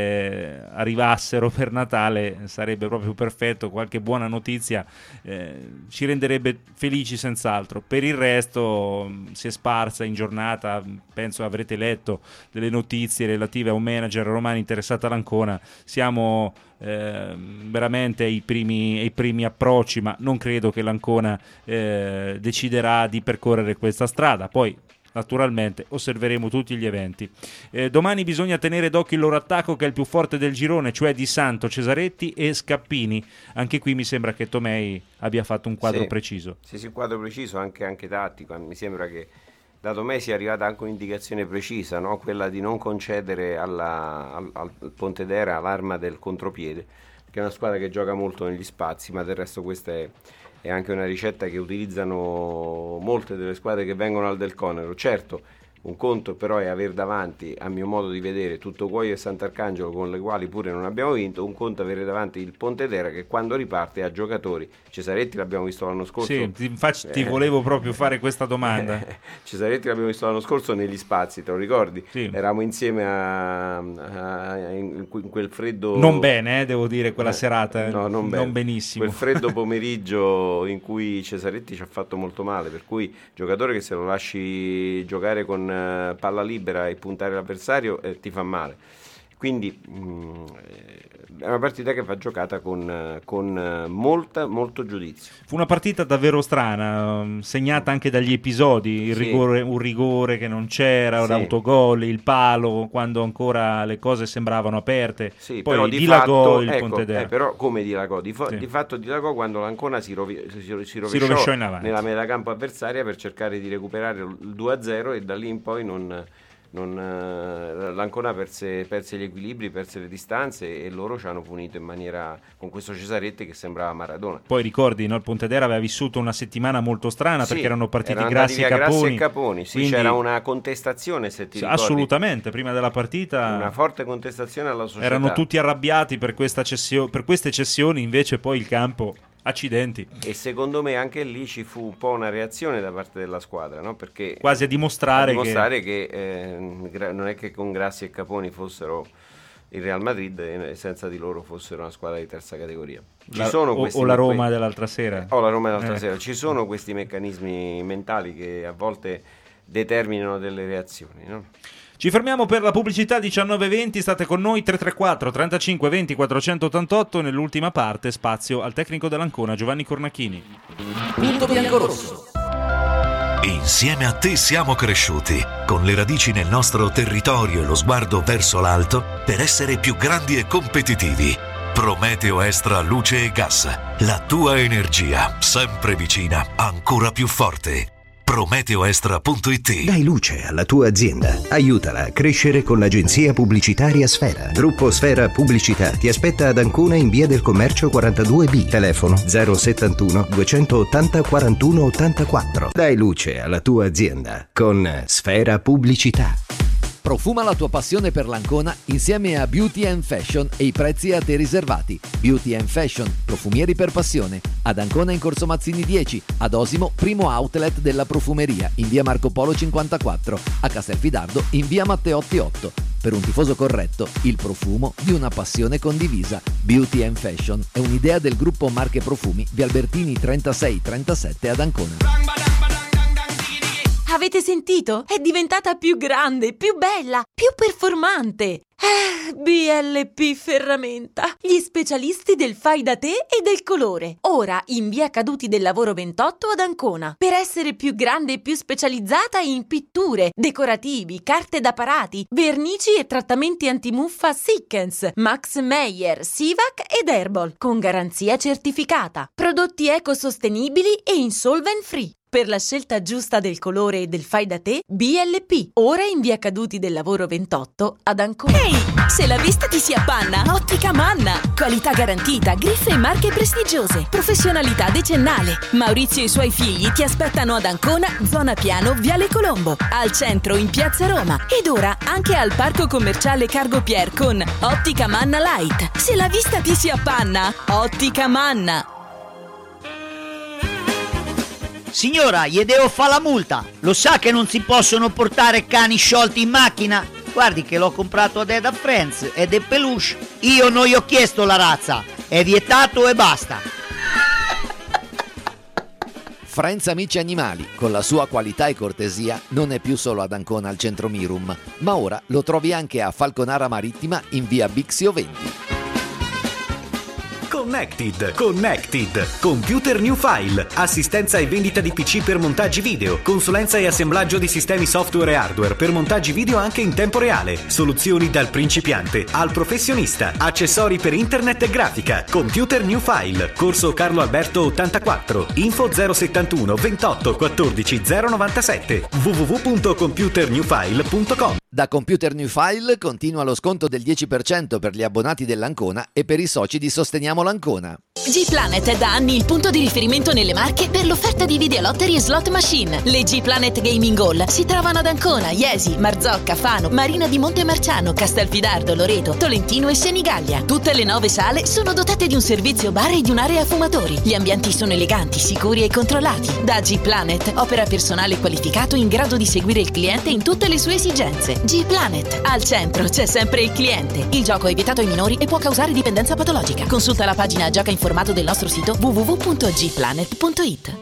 arrivassero per Natale. Sarebbe proprio perfetto, qualche buona notizia ci renderebbe felici senz'altro. Per il resto si è sparsa in giornata, penso avrete letto delle notizie relative a un manager romano interessato all'Ancona. Siamo veramente ai primi approcci, ma non credo che l'Ancona deciderà di percorrere questa strada. Poi naturalmente osserveremo tutti gli eventi. Domani bisogna tenere d'occhio il loro attacco, che è il più forte del girone, cioè Di Santo, Cesaretti e Scappini. Anche qui mi sembra che Tomei abbia fatto un quadro preciso. Sì, un quadro preciso, anche tattico. Mi sembra che da Tomei sia arrivata anche un'indicazione precisa, no? Quella di non concedere al Pontedera l'arma del contropiede, che è una squadra che gioca molto negli spazi, ma del resto questa è anche una ricetta che utilizzano molte delle squadre che vengono al Del Conero. Certo, un conto però è aver davanti, a mio modo di vedere, tutto Cuoio e Sant'Arcangelo, con le quali pure non abbiamo vinto. Un conto è avere davanti il Pontedera, che quando riparte ha giocatori. Cesaretti l'abbiamo visto l'anno scorso. Sì, infatti ti volevo proprio fare questa domanda. Cesaretti l'abbiamo visto l'anno scorso negli spazi, te lo ricordi? Sì. Eravamo insieme in quel freddo... Non bene, devo dire, quella serata. No, non benissimo. Quel freddo pomeriggio in cui Cesaretti ci ha fatto molto male, per cui giocatore che se lo lasci giocare con palla libera e puntare l'avversario ti fa male. Quindi è una partita che va giocata con molto giudizio. Fu una partita davvero strana, segnata anche dagli episodi, un rigore che non c'era, un autogol, il palo quando ancora le cose sembravano aperte. Sì, poi però dilagò il Pontedera. Però come dilagò? Di fatto dilagò quando l'Ancona si rovesciò in avanti nella metà campo avversaria per cercare di recuperare il 2-0, e da lì in poi l'Ancona perse gli equilibri, perse le distanze, e loro ci hanno punito in maniera, con questo Cesaretti che sembrava Maradona. Poi ricordi, no? Il Pontedera aveva vissuto una settimana molto strana, perché erano partiti Grassi e Caponi. Sì, quindi c'era una contestazione, se ti ricordi. Assolutamente, prima della partita una forte contestazione alla società. Erano tutti arrabbiati per queste cessioni, invece poi il campo... Accidenti. E secondo me anche lì ci fu un po' una reazione da parte della squadra, no? Perché quasi a dimostrare che non è che con Grassi e Caponi fossero il Real Madrid e senza di loro fossero una squadra di terza categoria. O la Roma dell'altra sera. O la Roma dell'altra sera. Ci sono questi meccanismi mentali che a volte determinano delle reazioni, no? Ci fermiamo per la pubblicità. 19:20, state con noi. 334 35 20 488. Nell'ultima parte spazio al tecnico dell'Ancona, Giovanni Cornachini. Punto biancorosso. Insieme a te siamo cresciuti, con le radici nel nostro territorio e lo sguardo verso l'alto, per essere più grandi e competitivi. Prometeo Extra Luce e Gas, la tua energia, sempre vicina, ancora più forte. PrometeoExtra.it. Dai luce alla tua azienda. Aiutala a crescere con l'agenzia pubblicitaria Sfera. Gruppo Sfera Pubblicità ti aspetta ad Ancona in via del Commercio 42B. Telefono 071 280 41 84. Dai luce alla tua azienda con Sfera Pubblicità. Profuma la tua passione per l'Ancona insieme a Beauty & Fashion e i prezzi a te riservati. Beauty & Fashion, profumieri per passione. Ad Ancona in Corso Mazzini 10, ad Osimo, primo outlet della profumeria, in via Marco Polo 54, a Castelfidardo in via Matteotti 8. Per un tifoso corretto, il profumo di una passione condivisa. Beauty & Fashion è un'idea del gruppo Marche Profumi, via Albertini 36-37 ad Ancona. Avete sentito? È diventata più grande, più bella, più performante. BLP Ferramenta, gli specialisti del fai da te e del colore. Ora in via Caduti del Lavoro 28 ad Ancona. Per essere più grande e più specializzata in pitture, decorativi, carte da parati, vernici e trattamenti antimuffa Sikkens, Max Meyer, Sivac ed Herbal, con garanzia certificata. Prodotti ecosostenibili e insolvent free. Per la scelta giusta del colore e del fai da te, BLP. Ora in via Caduti del Lavoro 28 ad Ancona. Ehi, se la vista ti si appanna, Ottica Manna. Qualità garantita, griffe e marche prestigiose. Professionalità decennale. Maurizio e i suoi figli ti aspettano ad Ancona, zona Piano, Viale Colombo. Al centro in Piazza Roma. Ed ora anche al Parco Commerciale Cargo Pier con Ottica Manna Light. Se la vista ti si appanna, Ottica Manna. Signora, gli devo fare la multa. Lo sa che non si possono portare cani sciolti in macchina? Guardi che l'ho comprato ad Eda Friends ed è peluche. Io non gli ho chiesto la razza. È vietato e basta. Friends Amici Animali, con la sua qualità e cortesia, non è più solo ad Ancona al centro Mirum, ma ora lo trovi anche a Falconara Marittima in via Bixio 20. Connected, Computer New File, assistenza e vendita di PC per montaggi video, consulenza e assemblaggio di sistemi software e hardware per montaggi video anche in tempo reale, soluzioni dal principiante al professionista, accessori per internet e grafica. Computer New File, corso Carlo Alberto 84, info 071 28 14 097, www.computernewfile.com. Da Computer New File continua lo sconto del 10% per gli abbonati dell'Ancona e per i soci di Sosteniamo l'Ancona. G-Planet è da anni il punto di riferimento nelle Marche per l'offerta di videolottery e slot machine. Le G-Planet Gaming Hall si trovano ad Ancona, Iesi, Marzocca, Fano, Marina di Montemarciano, Castelfidardo, Loreto, Tolentino e Senigallia. Tutte le 9 sale sono dotate di un servizio bar e di un'area fumatori. Gli ambienti sono eleganti, sicuri e controllati. Da G-Planet opera personale qualificato in grado di seguire il cliente in tutte le sue esigenze. G-Planet. Al centro c'è sempre il cliente. Il gioco è vietato ai minori e può causare dipendenza patologica. Consulta la pagina Gioca Informato del nostro sito www.gplanet.it.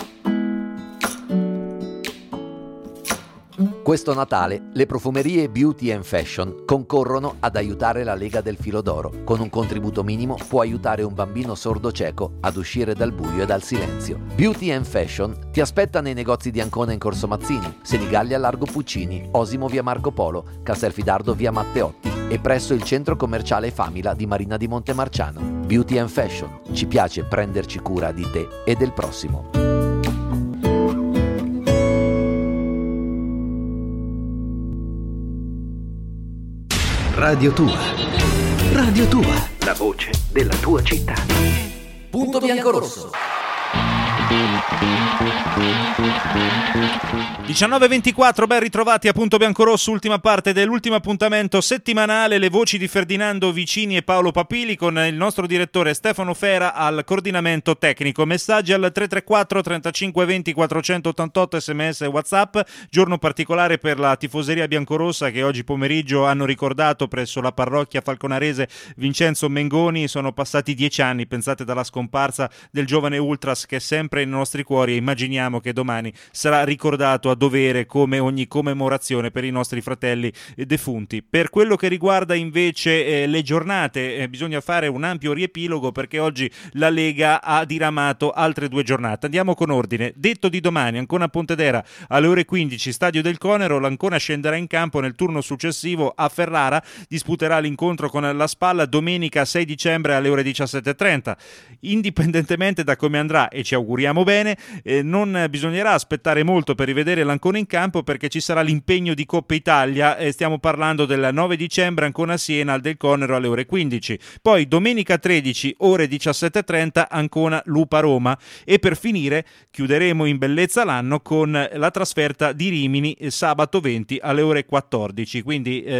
Questo Natale le profumerie Beauty & Fashion concorrono ad aiutare la Lega del Filo d'Oro. Con un contributo minimo può aiutare un bambino sordo-cieco ad uscire dal buio e dal silenzio. Beauty & Fashion ti aspetta nei negozi di Ancona in Corso Mazzini, Senigallia Largo Puccini, Osimo via Marco Polo, Castelfidardo via Matteotti e presso il centro commerciale Famila di Marina di Montemarciano. Beauty & Fashion. Ci piace prenderci cura di te e del prossimo. Radio Tua. Radio Tua. La voce della tua città. Punto biancorosso. 19:24, ben ritrovati a Punto Biancorosso, ultima parte dell'ultimo appuntamento settimanale, le voci di Ferdinando Vicini e Paolo Papili con il nostro direttore Stefano Fera al coordinamento tecnico. Messaggi al 334 35 20 488, sms e WhatsApp. Giorno particolare per la tifoseria biancorossa che oggi pomeriggio hanno ricordato presso la parrocchia falconarese Vincenzo Mengoni. Sono passati 10 anni, pensate, dalla scomparsa del giovane Ultras che è sempre nei nostri cuori e immaginiamo che domani sarà ricordato a dovere come ogni commemorazione per i nostri fratelli defunti. Per quello che riguarda invece le giornate, bisogna fare un ampio riepilogo perché oggi la Lega ha diramato altre 2 giornate. Andiamo con ordine. Detto di domani, Ancona Pontedera alle ore 15, Stadio del Conero, l'Ancona scenderà in campo nel turno successivo a Ferrara, disputerà l'incontro con la Spalla domenica 6 dicembre alle ore 17:30. Indipendentemente da come andrà, e ci auguriamo bene, non bisognerà aspettare molto per rivedere l'Ancona in campo perché ci sarà l'impegno di Coppa Italia, stiamo parlando del 9 dicembre Ancona-Siena al Del Conero alle ore 15, poi domenica 13 ore 17:30 Ancona-Lupa-Roma e per finire chiuderemo in bellezza l'anno con la trasferta di Rimini sabato 20 alle ore 14, quindi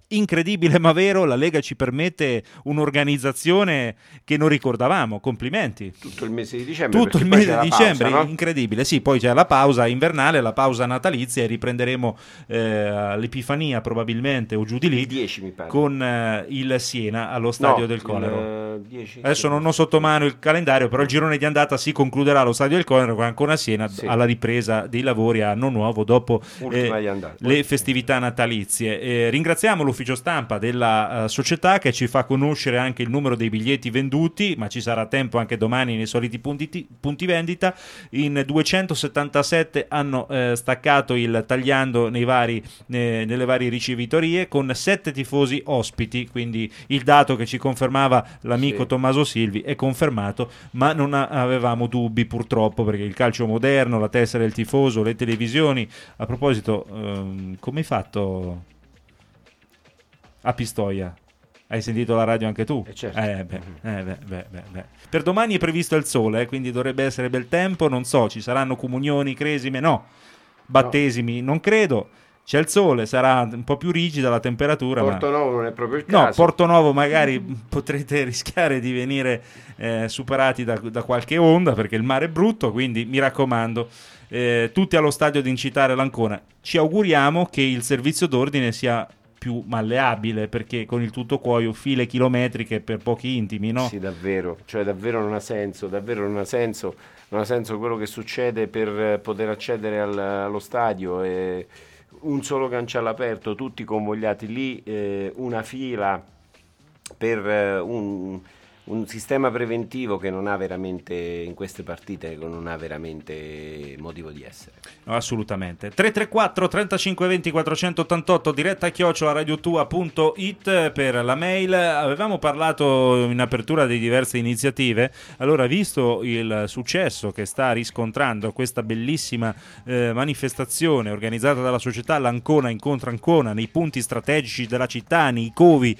incredibile ma vero, la Lega ci permette un'organizzazione che non ricordavamo. Complimenti. Tutto il mese di dicembre. Tutto il mese di dicembre, pausa, no? Incredibile. Sì, poi c'è la pausa invernale, la pausa natalizia e riprenderemo l'Epifania probabilmente o giù di lì 10, mi pare. Con il Siena allo Stadio del Colero. 10, adesso non ho sotto mano il calendario, però il girone di andata si concluderà allo Stadio del Colero con ancora Siena alla ripresa dei lavori a anno nuovo dopo le festività natalizie. Ringraziamo l'ufficio stampa della società che ci fa conoscere anche il numero dei biglietti venduti, ma ci sarà tempo anche domani nei soliti punti vendita. In 277 hanno staccato il tagliando nelle varie ricevitorie con 7 tifosi ospiti, quindi il dato che ci confermava l'amico Tommaso Silvi è confermato, ma non avevamo dubbi purtroppo, perché il calcio moderno, la testa del tifoso, le televisioni. A proposito, come hai fatto a Pistoia? Hai sentito la radio anche tu? Certo. Beh. Per domani è previsto il sole, quindi dovrebbe essere bel tempo. Non so, ci saranno comunioni, cresime? No. Battesimi? Non credo. C'è il sole, sarà un po' più rigida la temperatura. Portonovo non è proprio il caso. No, Portonovo magari potrete rischiare di venire superati da qualche onda, perché il mare è brutto, quindi mi raccomando, tutti allo stadio di Incitare l'Ancona. Ci auguriamo che il servizio d'ordine sia più malleabile, perché con il tutto cuoio file chilometriche per pochi intimi, no? Sì, davvero, cioè davvero non ha senso, non ha senso quello che succede per poter accedere allo stadio. Un solo cancello aperto, tutti convogliati lì, una fila per un sistema preventivo che non ha veramente, in queste partite, non ha veramente motivo di essere. No, assolutamente. 334 35 20 488, diretta @radiotua.it per la mail. Avevamo parlato in apertura di diverse iniziative. Allora, visto il successo che sta riscontrando questa bellissima manifestazione organizzata dalla società L'Ancona incontra Ancona nei punti strategici della città, nei covi,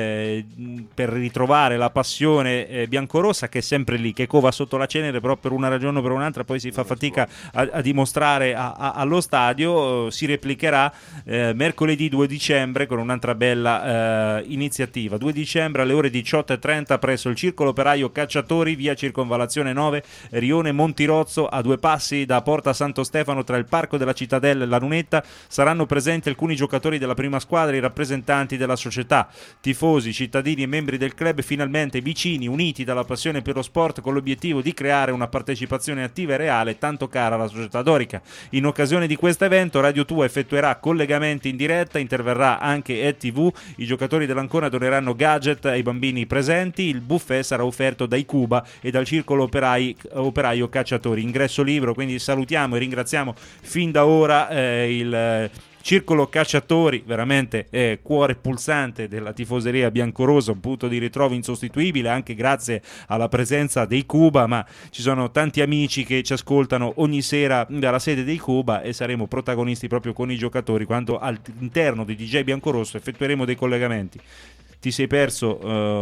per ritrovare la passione biancorossa, che è sempre lì, che cova sotto la cenere, però per una ragione o per un'altra poi si fa fatica a dimostrare allo stadio. Si replicherà mercoledì 2 dicembre con un'altra bella iniziativa. 2 dicembre alle ore 18:30 presso il Circolo Operaio Cacciatori, via Circonvallazione 9, Rione Montirozzo, a 2 passi da Porta Santo Stefano, tra il Parco della Cittadella e la Lunetta. Saranno presenti alcuni giocatori della prima squadra, i rappresentanti della società, tifosi, cittadini e membri del club, finalmente vicini, uniti dalla passione per lo sport, con l'obiettivo di creare una partecipazione attiva e reale tanto cara alla società dorica. In occasione di questo evento Radio Tua effettuerà collegamenti in diretta, interverrà anche ETV, i giocatori dell'Ancona doneranno gadget ai bambini presenti, il buffet sarà offerto dai Cuba e dal Circolo Operaio Cacciatori. Ingresso libero, quindi salutiamo e ringraziamo fin da ora il Circolo Cacciatori, veramente cuore pulsante della tifoseria biancorosa, un punto di ritrovo insostituibile anche grazie alla presenza dei Cuba, ma ci sono tanti amici che ci ascoltano ogni sera dalla sede dei Cuba e saremo protagonisti proprio con i giocatori quando all'interno di DJ Biancorosso effettueremo dei collegamenti. Ti sei perso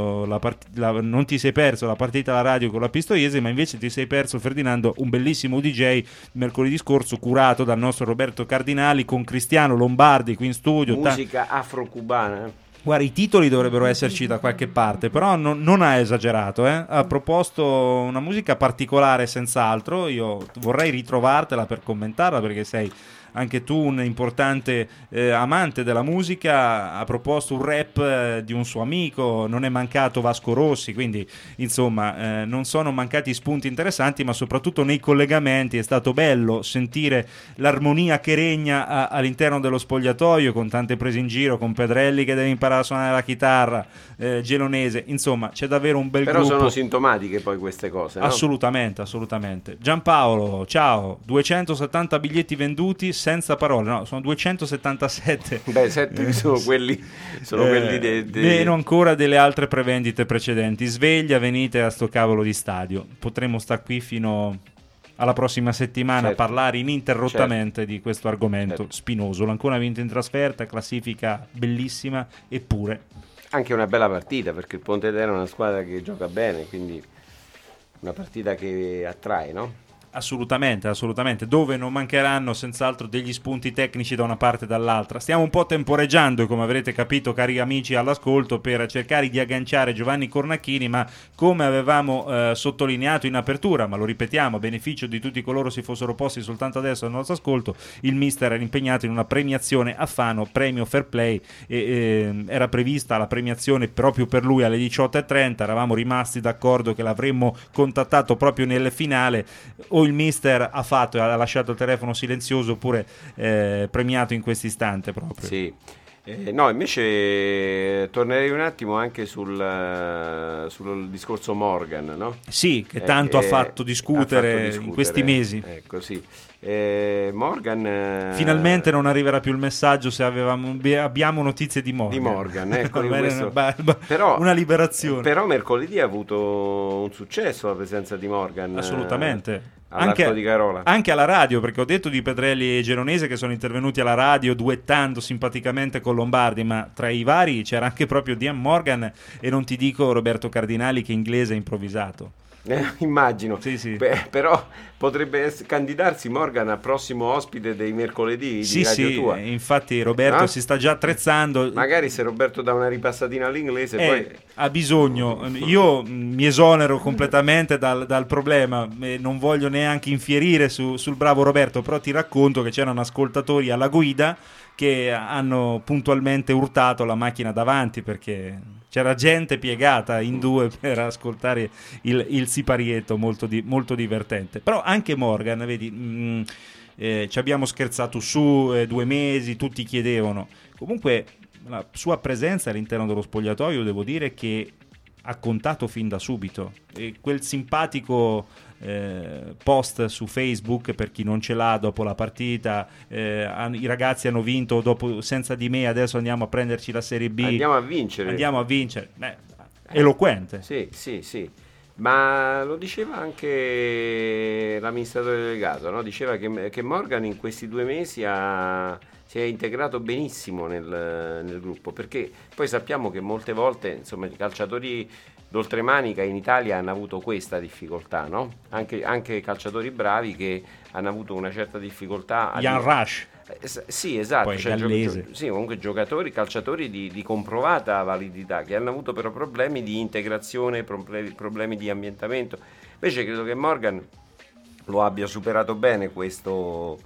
non ti sei perso la partita alla radio con la Pistoiese, ma invece ti sei perso, Ferdinando, un bellissimo DJ mercoledì scorso curato dal nostro Roberto Cardinali con Cristiano Lombardi qui in studio. Musica afro-cubana. Guarda, i titoli dovrebbero esserci da qualche parte, però non ha esagerato, ha proposto una musica particolare senz'altro. Io vorrei ritrovartela per commentarla, perché sei anche tu un importante amante della musica. Ha proposto un rap di un suo amico, non è mancato Vasco Rossi, quindi insomma non sono mancati spunti interessanti, ma soprattutto nei collegamenti è stato bello sentire l'armonia che regna all'interno dello spogliatoio, con tante prese in giro, con Pedrelli che deve imparare a suonare la chitarra, Gelonese, insomma c'è davvero un bel però gruppo. Sono sintomatiche poi queste cose, no? Assolutamente. Giampaolo, ciao. 270 biglietti venduti, senza parole, no, sono 277. Beh, 7 sono quelli meno ancora delle altre prevendite precedenti. Sveglia, venite a sto cavolo di stadio. Potremmo star qui fino alla prossima settimana a parlare ininterrottamente di questo argomento spinoso. L'Ancona ha vinto in trasferta, classifica bellissima, eppure anche una bella partita, perché il Pontedera è una squadra che gioca bene, quindi una partita che attrae, no? Assolutamente, dove non mancheranno senz'altro degli spunti tecnici da una parte e dall'altra. Stiamo un po' temporeggiando, come avrete capito, cari amici all'ascolto, per cercare di agganciare Giovanni Cornacchini, ma come avevamo sottolineato in apertura, ma lo ripetiamo a beneficio di tutti coloro si fossero posti soltanto adesso al nostro ascolto, il mister era impegnato in una premiazione a Fano, premio Fair Play, e era prevista la premiazione proprio per lui alle 18:30, eravamo rimasti d'accordo che l'avremmo contattato proprio nel finale. Il mister ha lasciato il telefono silenzioso oppure premiato in questo istante proprio. Sì. No, invece tornerei un attimo anche sul discorso Morgan, no? Sì, che tanto ha fatto discutere in questi mesi. Ecco, sì. Morgan finalmente non arriverà più il messaggio se abbiamo notizie di Morgan. Ecco, però, una liberazione. Però mercoledì ha avuto un successo la presenza di Morgan. Assolutamente. All'Arco di Carola. Anche alla radio, perché ho detto di Pedrelli e Geronese che sono intervenuti alla radio duettando simpaticamente con Lombardi, ma tra i vari c'era anche proprio Dian Morgan e non ti dico Roberto Cardinali che inglese ha improvvisato. Immagino. Sì. Beh, però potrebbe candidarsi Morgan a prossimo ospite dei mercoledì di Radio Tua. Infatti Roberto si sta già attrezzando. Magari se Roberto dà una ripassatina all'inglese poi ha bisogno. Io mi esonero completamente dal problema e non voglio neanche infierire sul bravo Roberto, però ti racconto che c'erano ascoltatori alla guida che hanno puntualmente urtato la macchina davanti perché c'era gente piegata in due per ascoltare il siparietto, molto divertente. Però anche Morgan, vedi, ci abbiamo scherzato su 2 mesi, tutti chiedevano. Comunque la sua presenza all'interno dello spogliatoio devo dire che ha contato fin da subito. E quel simpatico post su Facebook, per chi non ce l'ha, dopo la partita, i ragazzi hanno vinto senza di me, adesso andiamo a prenderci la Serie B, andiamo a vincere. Eloquente. Sì. Ma lo diceva anche l'amministratore delegato, no? Diceva che Morgan in questi 2 mesi si è integrato benissimo nel gruppo, perché poi sappiamo che molte volte, insomma, i calciatori d'oltremanica in Italia hanno avuto questa difficoltà, no? Anche calciatori bravi che hanno avuto una certa difficoltà. Jan Rush. Sì, esatto. Poi comunque calciatori di comprovata validità, che hanno avuto però problemi di integrazione, problemi di ambientamento. Invece credo che Morgan lo abbia superato bene questo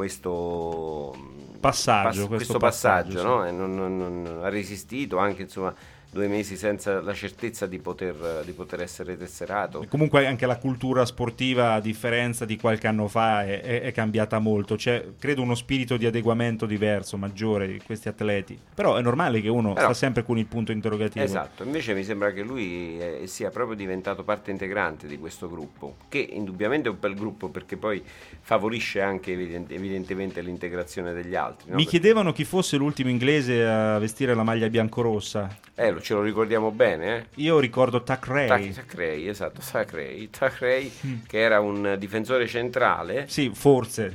passaggio, no? E non ha resistito anche, insomma, 2 mesi senza la certezza di poter essere tesserato. E comunque anche la cultura sportiva, a differenza di qualche anno fa, è cambiata molto. C'è, credo, uno spirito di adeguamento diverso, maggiore di questi atleti. Però è normale che uno sta sempre con il punto interrogativo. Esatto, invece mi sembra che lui sia proprio diventato parte integrante di questo gruppo, che indubbiamente è un bel gruppo perché poi favorisce anche evidentemente l'integrazione degli altri, no? Mi chiedevano chi fosse l'ultimo inglese a vestire la maglia biancorossa. Ce lo ricordiamo bene, Io ricordo Thackeray, che era un difensore centrale. Sì, forse.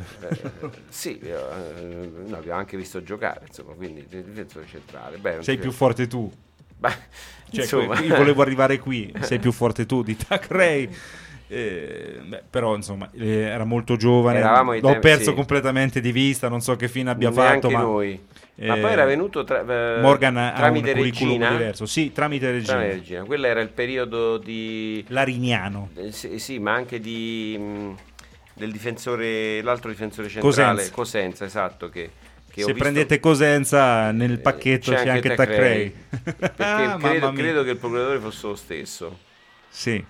No, abbiamo anche visto giocare, insomma, quindi difensore centrale. Sei più forte tu. Insomma. Io volevo arrivare qui, sei più forte tu di Thackeray. Però insomma era molto giovane, l'ho perso completamente di vista, non so che fine abbia fatto, ma noi. Ma poi era venuto Morgan tramite ha un curriculum Regina, diverso. Sì, tramite Regina. Quello era il periodo di Larignano, sì, ma anche del difensore, l'altro difensore centrale, Cosenza, esatto, che se prendete Cosenza nel pacchetto c'è anche Thackeray. Perché credo che il procuratore fosse lo stesso. Sì.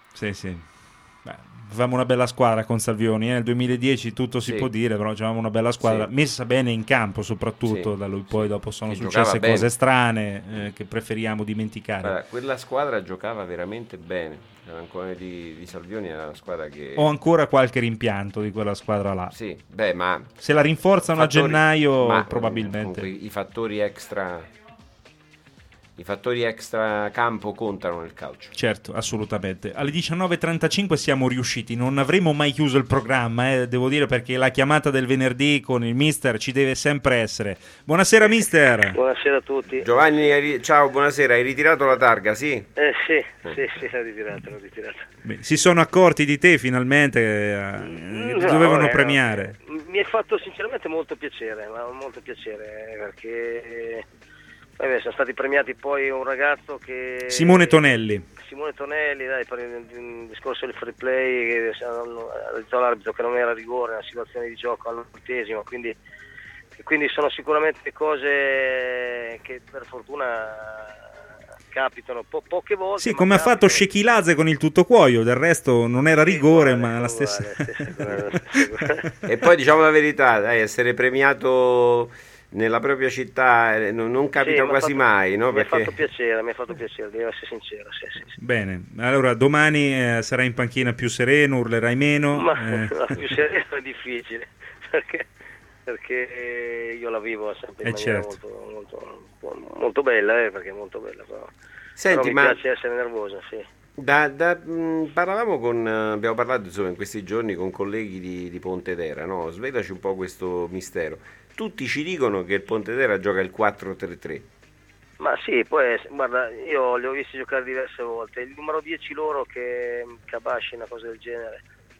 Avevamo una bella squadra con Salvioni, nel 2010 tutto si può dire, però avevamo una bella squadra messa bene in campo soprattutto, da lui poi dopo sono successe cose strane che preferiamo dimenticare. Allora, quella squadra giocava veramente bene, ancora di Salvioni era una squadra che... Ho ancora qualche rimpianto di quella squadra là. Sì, ma... Se la rinforzano a gennaio probabilmente. I fattori extra i fattori extra campo contano nel calcio. Certo, assolutamente. Alle 19.35 siamo riusciti, non avremmo mai chiuso il programma, devo dire, perché la chiamata del venerdì con il mister ci deve sempre essere. Buonasera mister. Buonasera a tutti. Giovanni, ciao, buonasera, hai ritirato la targa, sì? Sì, l'ho ritirata. Beh, si sono accorti di te finalmente, dovevano premiare. Mi è fatto sinceramente molto piacere, perché sono stati premiati poi un ragazzo che... Simone Tonelli, dai, per il discorso del free play, che ha detto l'arbitro che non era rigore, una situazione di gioco all'80°, quindi sono sicuramente cose che per fortuna capitano poche volte. Sì, come ha fatto Shekilazze con il tutto cuoio, del resto non era rigore, ma la stessa. E poi diciamo la verità, essere premiato nella propria città non capita quasi mai, no? Mi ha fatto piacere, devo essere sincero. Sì. Bene, allora domani sarai in panchina più sereno, urlerai meno. Ma più sereno è difficile, perché io la vivo sempre in maniera molto bella, perché è molto bella, però. Senti, però mi piace essere nervoso, sì. Abbiamo parlato insomma in questi giorni con colleghi di Pontedera, no? Svelaci un po' questo mistero. Tutti ci dicono che il Pontedera gioca il 4-3-3. Ma sì, poi guarda, io li ho visti giocare diverse volte. Il numero 10 loro, che Kabashi, una cosa del genere,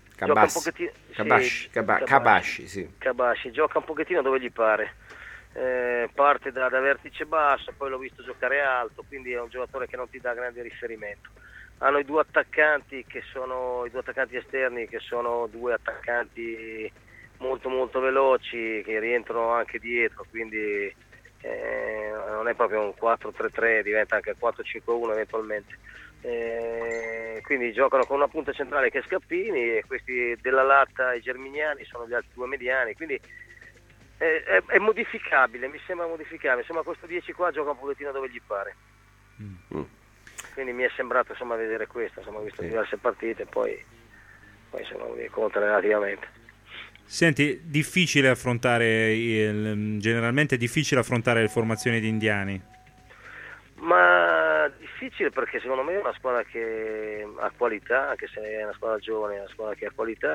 Kabashi gioca un pochettino dove gli pare. Parte da vertice basso, poi l'ho visto giocare alto, quindi è un giocatore che non ti dà grande riferimento. Hanno i due attaccanti esterni, che sono due attaccanti molto molto veloci, che rientrano anche dietro, quindi non è proprio un 4-3-3, diventa anche 4-5-1 eventualmente. Quindi giocano con una punta centrale che è Scappini, e questi della Latta e Germignani sono gli altri due mediani, quindi è modificabile, mi sembra modificabile. Insomma, questo 10 qua gioca un pochettino dove gli pare. Quindi mi è sembrato vedere questo, ho visto diverse partite, poi mi conta relativamente. Senti, generalmente è difficile affrontare le formazioni di indiani? Ma difficile, perché secondo me è una squadra che ha qualità, anche se è una squadra giovane, è una squadra che ha qualità.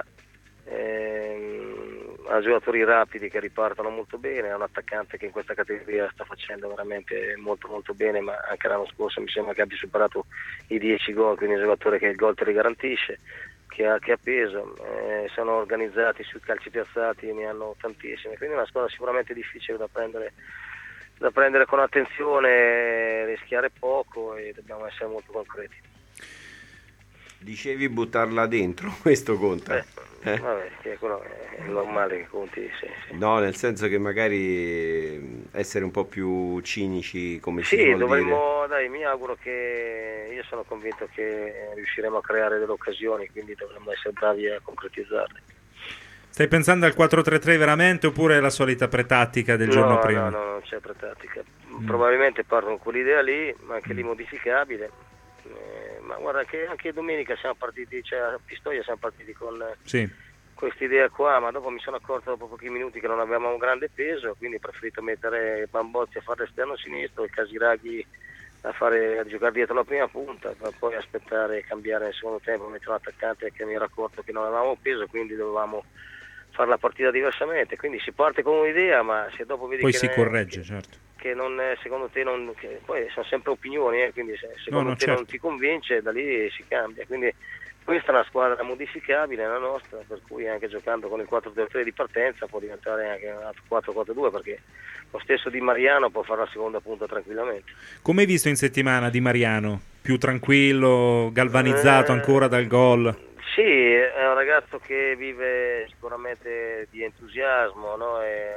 Ha giocatori rapidi che ripartono molto bene, ha un attaccante che in questa categoria sta facendo veramente molto molto bene, ma anche l'anno scorso mi sembra che abbia superato i 10 gol, quindi è un giocatore che il gol te li garantisce, che ha peso, sono organizzati sui calci piazzati, ne hanno tantissimi, quindi è una squadra sicuramente difficile da prendere con attenzione, rischiare poco, e dobbiamo essere molto concreti. Dicevi buttarla dentro, questo conta. Vabbè, che quello è normale che conti, sì. No, nel senso che magari essere un po' più cinici, come si suol dovremmo, dire. Mi auguro io sono convinto che riusciremo a creare delle occasioni, quindi dovremmo essere bravi a concretizzarle. Stai pensando al 4-3-3 veramente, oppure la solita pretattica del giorno prima? No, non c'è pretattica. Probabilmente partono con quell'idea lì, ma anche lì modificabile. Ma guarda che anche domenica siamo partiti, a Pistoia siamo partiti con questa idea qua, ma dopo mi sono accorto dopo pochi minuti che non avevamo un grande peso, quindi ho preferito mettere Bambozzi a fare l'esterno sinistro e Casiraghi a giocare dietro la prima punta, per poi aspettare e cambiare nel secondo tempo, mettere un attaccante che mi ero accorto che non avevamo peso, quindi dovevamo fare la partita diversamente. Quindi si parte con un'idea, ma se dopo vedi poi che si corregge, certo. Che non, secondo te poi sono sempre opinioni, quindi se secondo te non ti convince, da lì si cambia. Quindi questa è una squadra modificabile, la nostra, per cui anche giocando con il 4-3 di partenza può diventare anche un 4-4-2, perché lo stesso Di Mariano può fare la seconda punta tranquillamente. Come hai visto in settimana Di Mariano? Più tranquillo, galvanizzato ancora dal gol? Sì, è un ragazzo che vive sicuramente di entusiasmo, no? È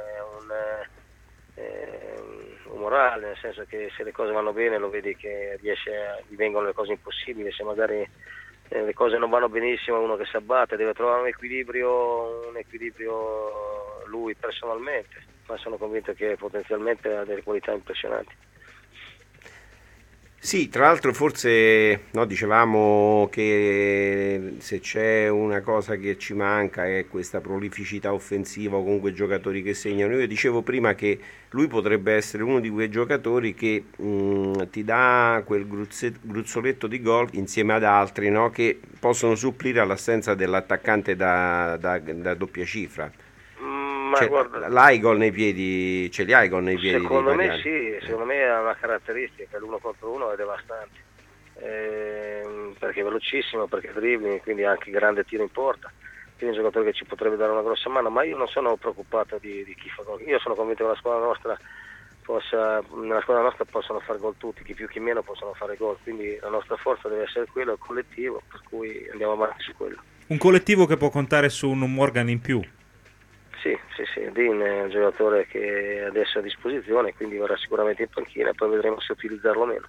un morale, nel senso che se le cose vanno bene lo vedi che gli vengono le cose impossibili, se magari le cose non vanno benissimo è uno che si abbatte, deve trovare un equilibrio lui personalmente, ma sono convinto che potenzialmente ha delle qualità impressionanti. Sì, tra l'altro forse dicevamo che se c'è una cosa che ci manca è questa prolificità offensiva o comunque giocatori che segnano. Io dicevo prima che lui potrebbe essere uno di quei giocatori che ti dà quel gruzzoletto di gol insieme ad altri, no? Che possono supplire all'assenza dell'attaccante da doppia cifra. Ma guarda, l'hai gol nei piedi, ce li hai gol nei piedi? Secondo me sì, secondo me ha una caratteristica, l'uno contro uno è devastante, perché è velocissimo, perché è dribbling, quindi anche grande tiro in porta, quindi è un giocatore che ci potrebbe dare una grossa mano, ma io non sono preoccupato di chi fa gol. Io sono convinto che nella squadra nostra possono fare gol tutti, chi più chi meno possono fare gol, quindi la nostra forza deve essere quello, il collettivo, per cui andiamo avanti su quello. Un collettivo che può contare su un Morgan in più. Sì, Dean è un giocatore che adesso è a disposizione, quindi verrà sicuramente in panchina e poi vedremo se utilizzarlo o meno.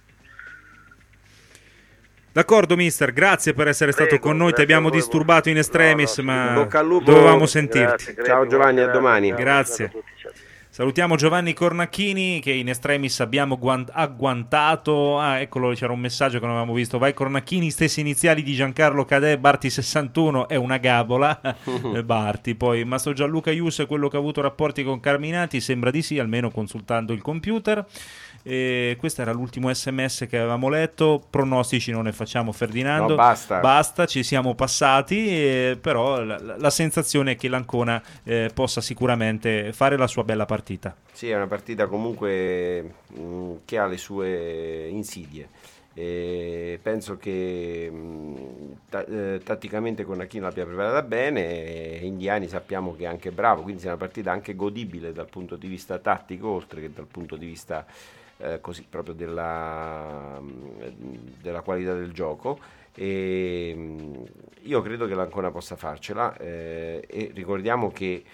D'accordo mister, grazie per essere stato con noi, ti abbiamo disturbato in extremis, ma bocca al lupo. dovevamo sentirti. Grazie, ciao Giovanni, a domani. Grazie. Salutiamo Giovanni Cornacchini che in extremis abbiamo agguantato. Eccolo, c'era un messaggio che non avevamo visto. Vai Cornacchini, stessi iniziali di Giancarlo Cadè, Barti 61 è una gabola. Barti, poi Mastro Gianluca Ius è quello che ha avuto rapporti con Carminati, sembra di sì, almeno consultando il computer. E questo era l'ultimo SMS che avevamo letto. Pronostici non ne facciamo, Ferdinando. No, basta, ci siamo passati, però la sensazione è che l'Ancona possa sicuramente fare la sua bella partita. Sì, è una partita comunque che ha le sue insidie. Penso che tatticamente Cornacchini l'abbia preparata bene, Indiani sappiamo che è anche bravo, quindi è una partita anche godibile dal punto di vista tattico, oltre che dal punto di vista così proprio della qualità del gioco. E io credo che l'Ancona possa farcela, e ricordiamo che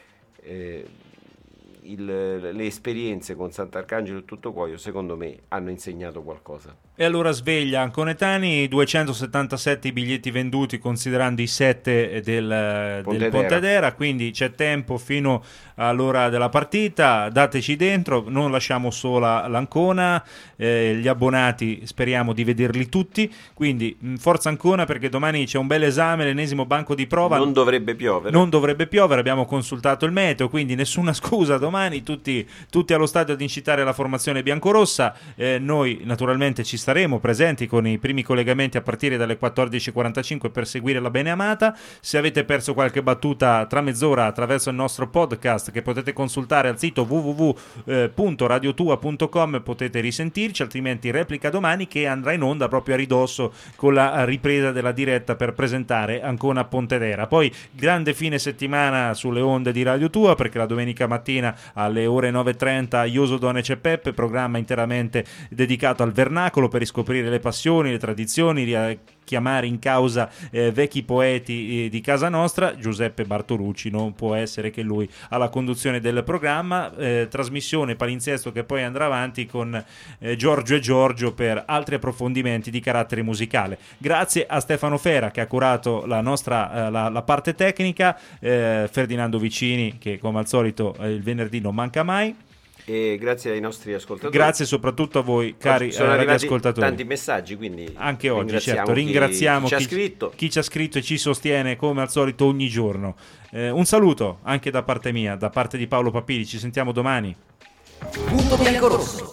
le esperienze con Sant'Arcangelo e Tuttocuoio secondo me hanno insegnato qualcosa. E allora sveglia Anconetani, 277 i biglietti venduti considerando i 7 del Pontedera, quindi c'è tempo fino all'ora della partita, dateci dentro, non lasciamo sola l'Ancona, gli abbonati speriamo di vederli tutti, quindi forza Ancona, perché domani c'è un bel esame, l'ennesimo banco di prova. Non dovrebbe piovere, abbiamo consultato il meteo, quindi nessuna scusa domani, tutti allo stadio ad incitare la formazione biancorossa. Noi naturalmente ci saremo presenti con i primi collegamenti a partire dalle 14.45 per seguire la Beneamata. Se avete perso qualche battuta tra mezz'ora attraverso il nostro podcast che potete consultare al sito www.radiotua.com potete risentirci, altrimenti replica domani, che andrà in onda proprio a ridosso con la ripresa della diretta per presentare Ancona Pontedera. Poi grande fine settimana sulle onde di Radio Tua, perché la domenica mattina alle ore 9.30 Ioso Done c'è Peppe, programma interamente dedicato al vernacolo per riscoprire le passioni, le tradizioni, chiamare in causa vecchi poeti di casa nostra. Giuseppe Bartolucci non può essere che lui alla conduzione del programma, trasmissione palinsesto che poi andrà avanti con Giorgio e Giorgio per altri approfondimenti di carattere musicale. Grazie a Stefano Fera che ha curato la nostra la parte tecnica, Ferdinando Vicini che come al solito il venerdì non manca mai. E grazie ai nostri ascoltatori. Grazie soprattutto a voi, cari radioascoltatori. Tanti messaggi, quindi anche oggi, certo. Ringraziamo chi ci ha scritto e ci sostiene come al solito ogni giorno. Un saluto anche da parte mia, da parte di Paolo Papili. Ci sentiamo domani. Punto Biancorosso.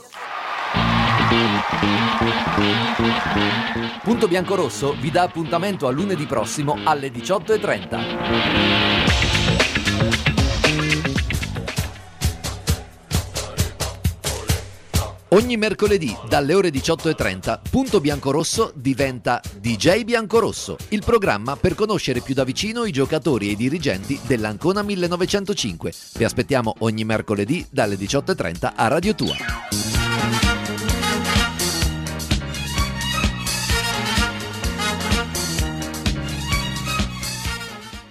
Punto Biancorosso vi dà appuntamento a lunedì prossimo alle 18.30. Ogni mercoledì dalle ore 18.30 Punto Biancorosso diventa DJ Biancorosso, il programma per conoscere più da vicino i giocatori e i dirigenti dell'Ancona 1905. Vi aspettiamo ogni mercoledì dalle 18.30 a Radio Tua.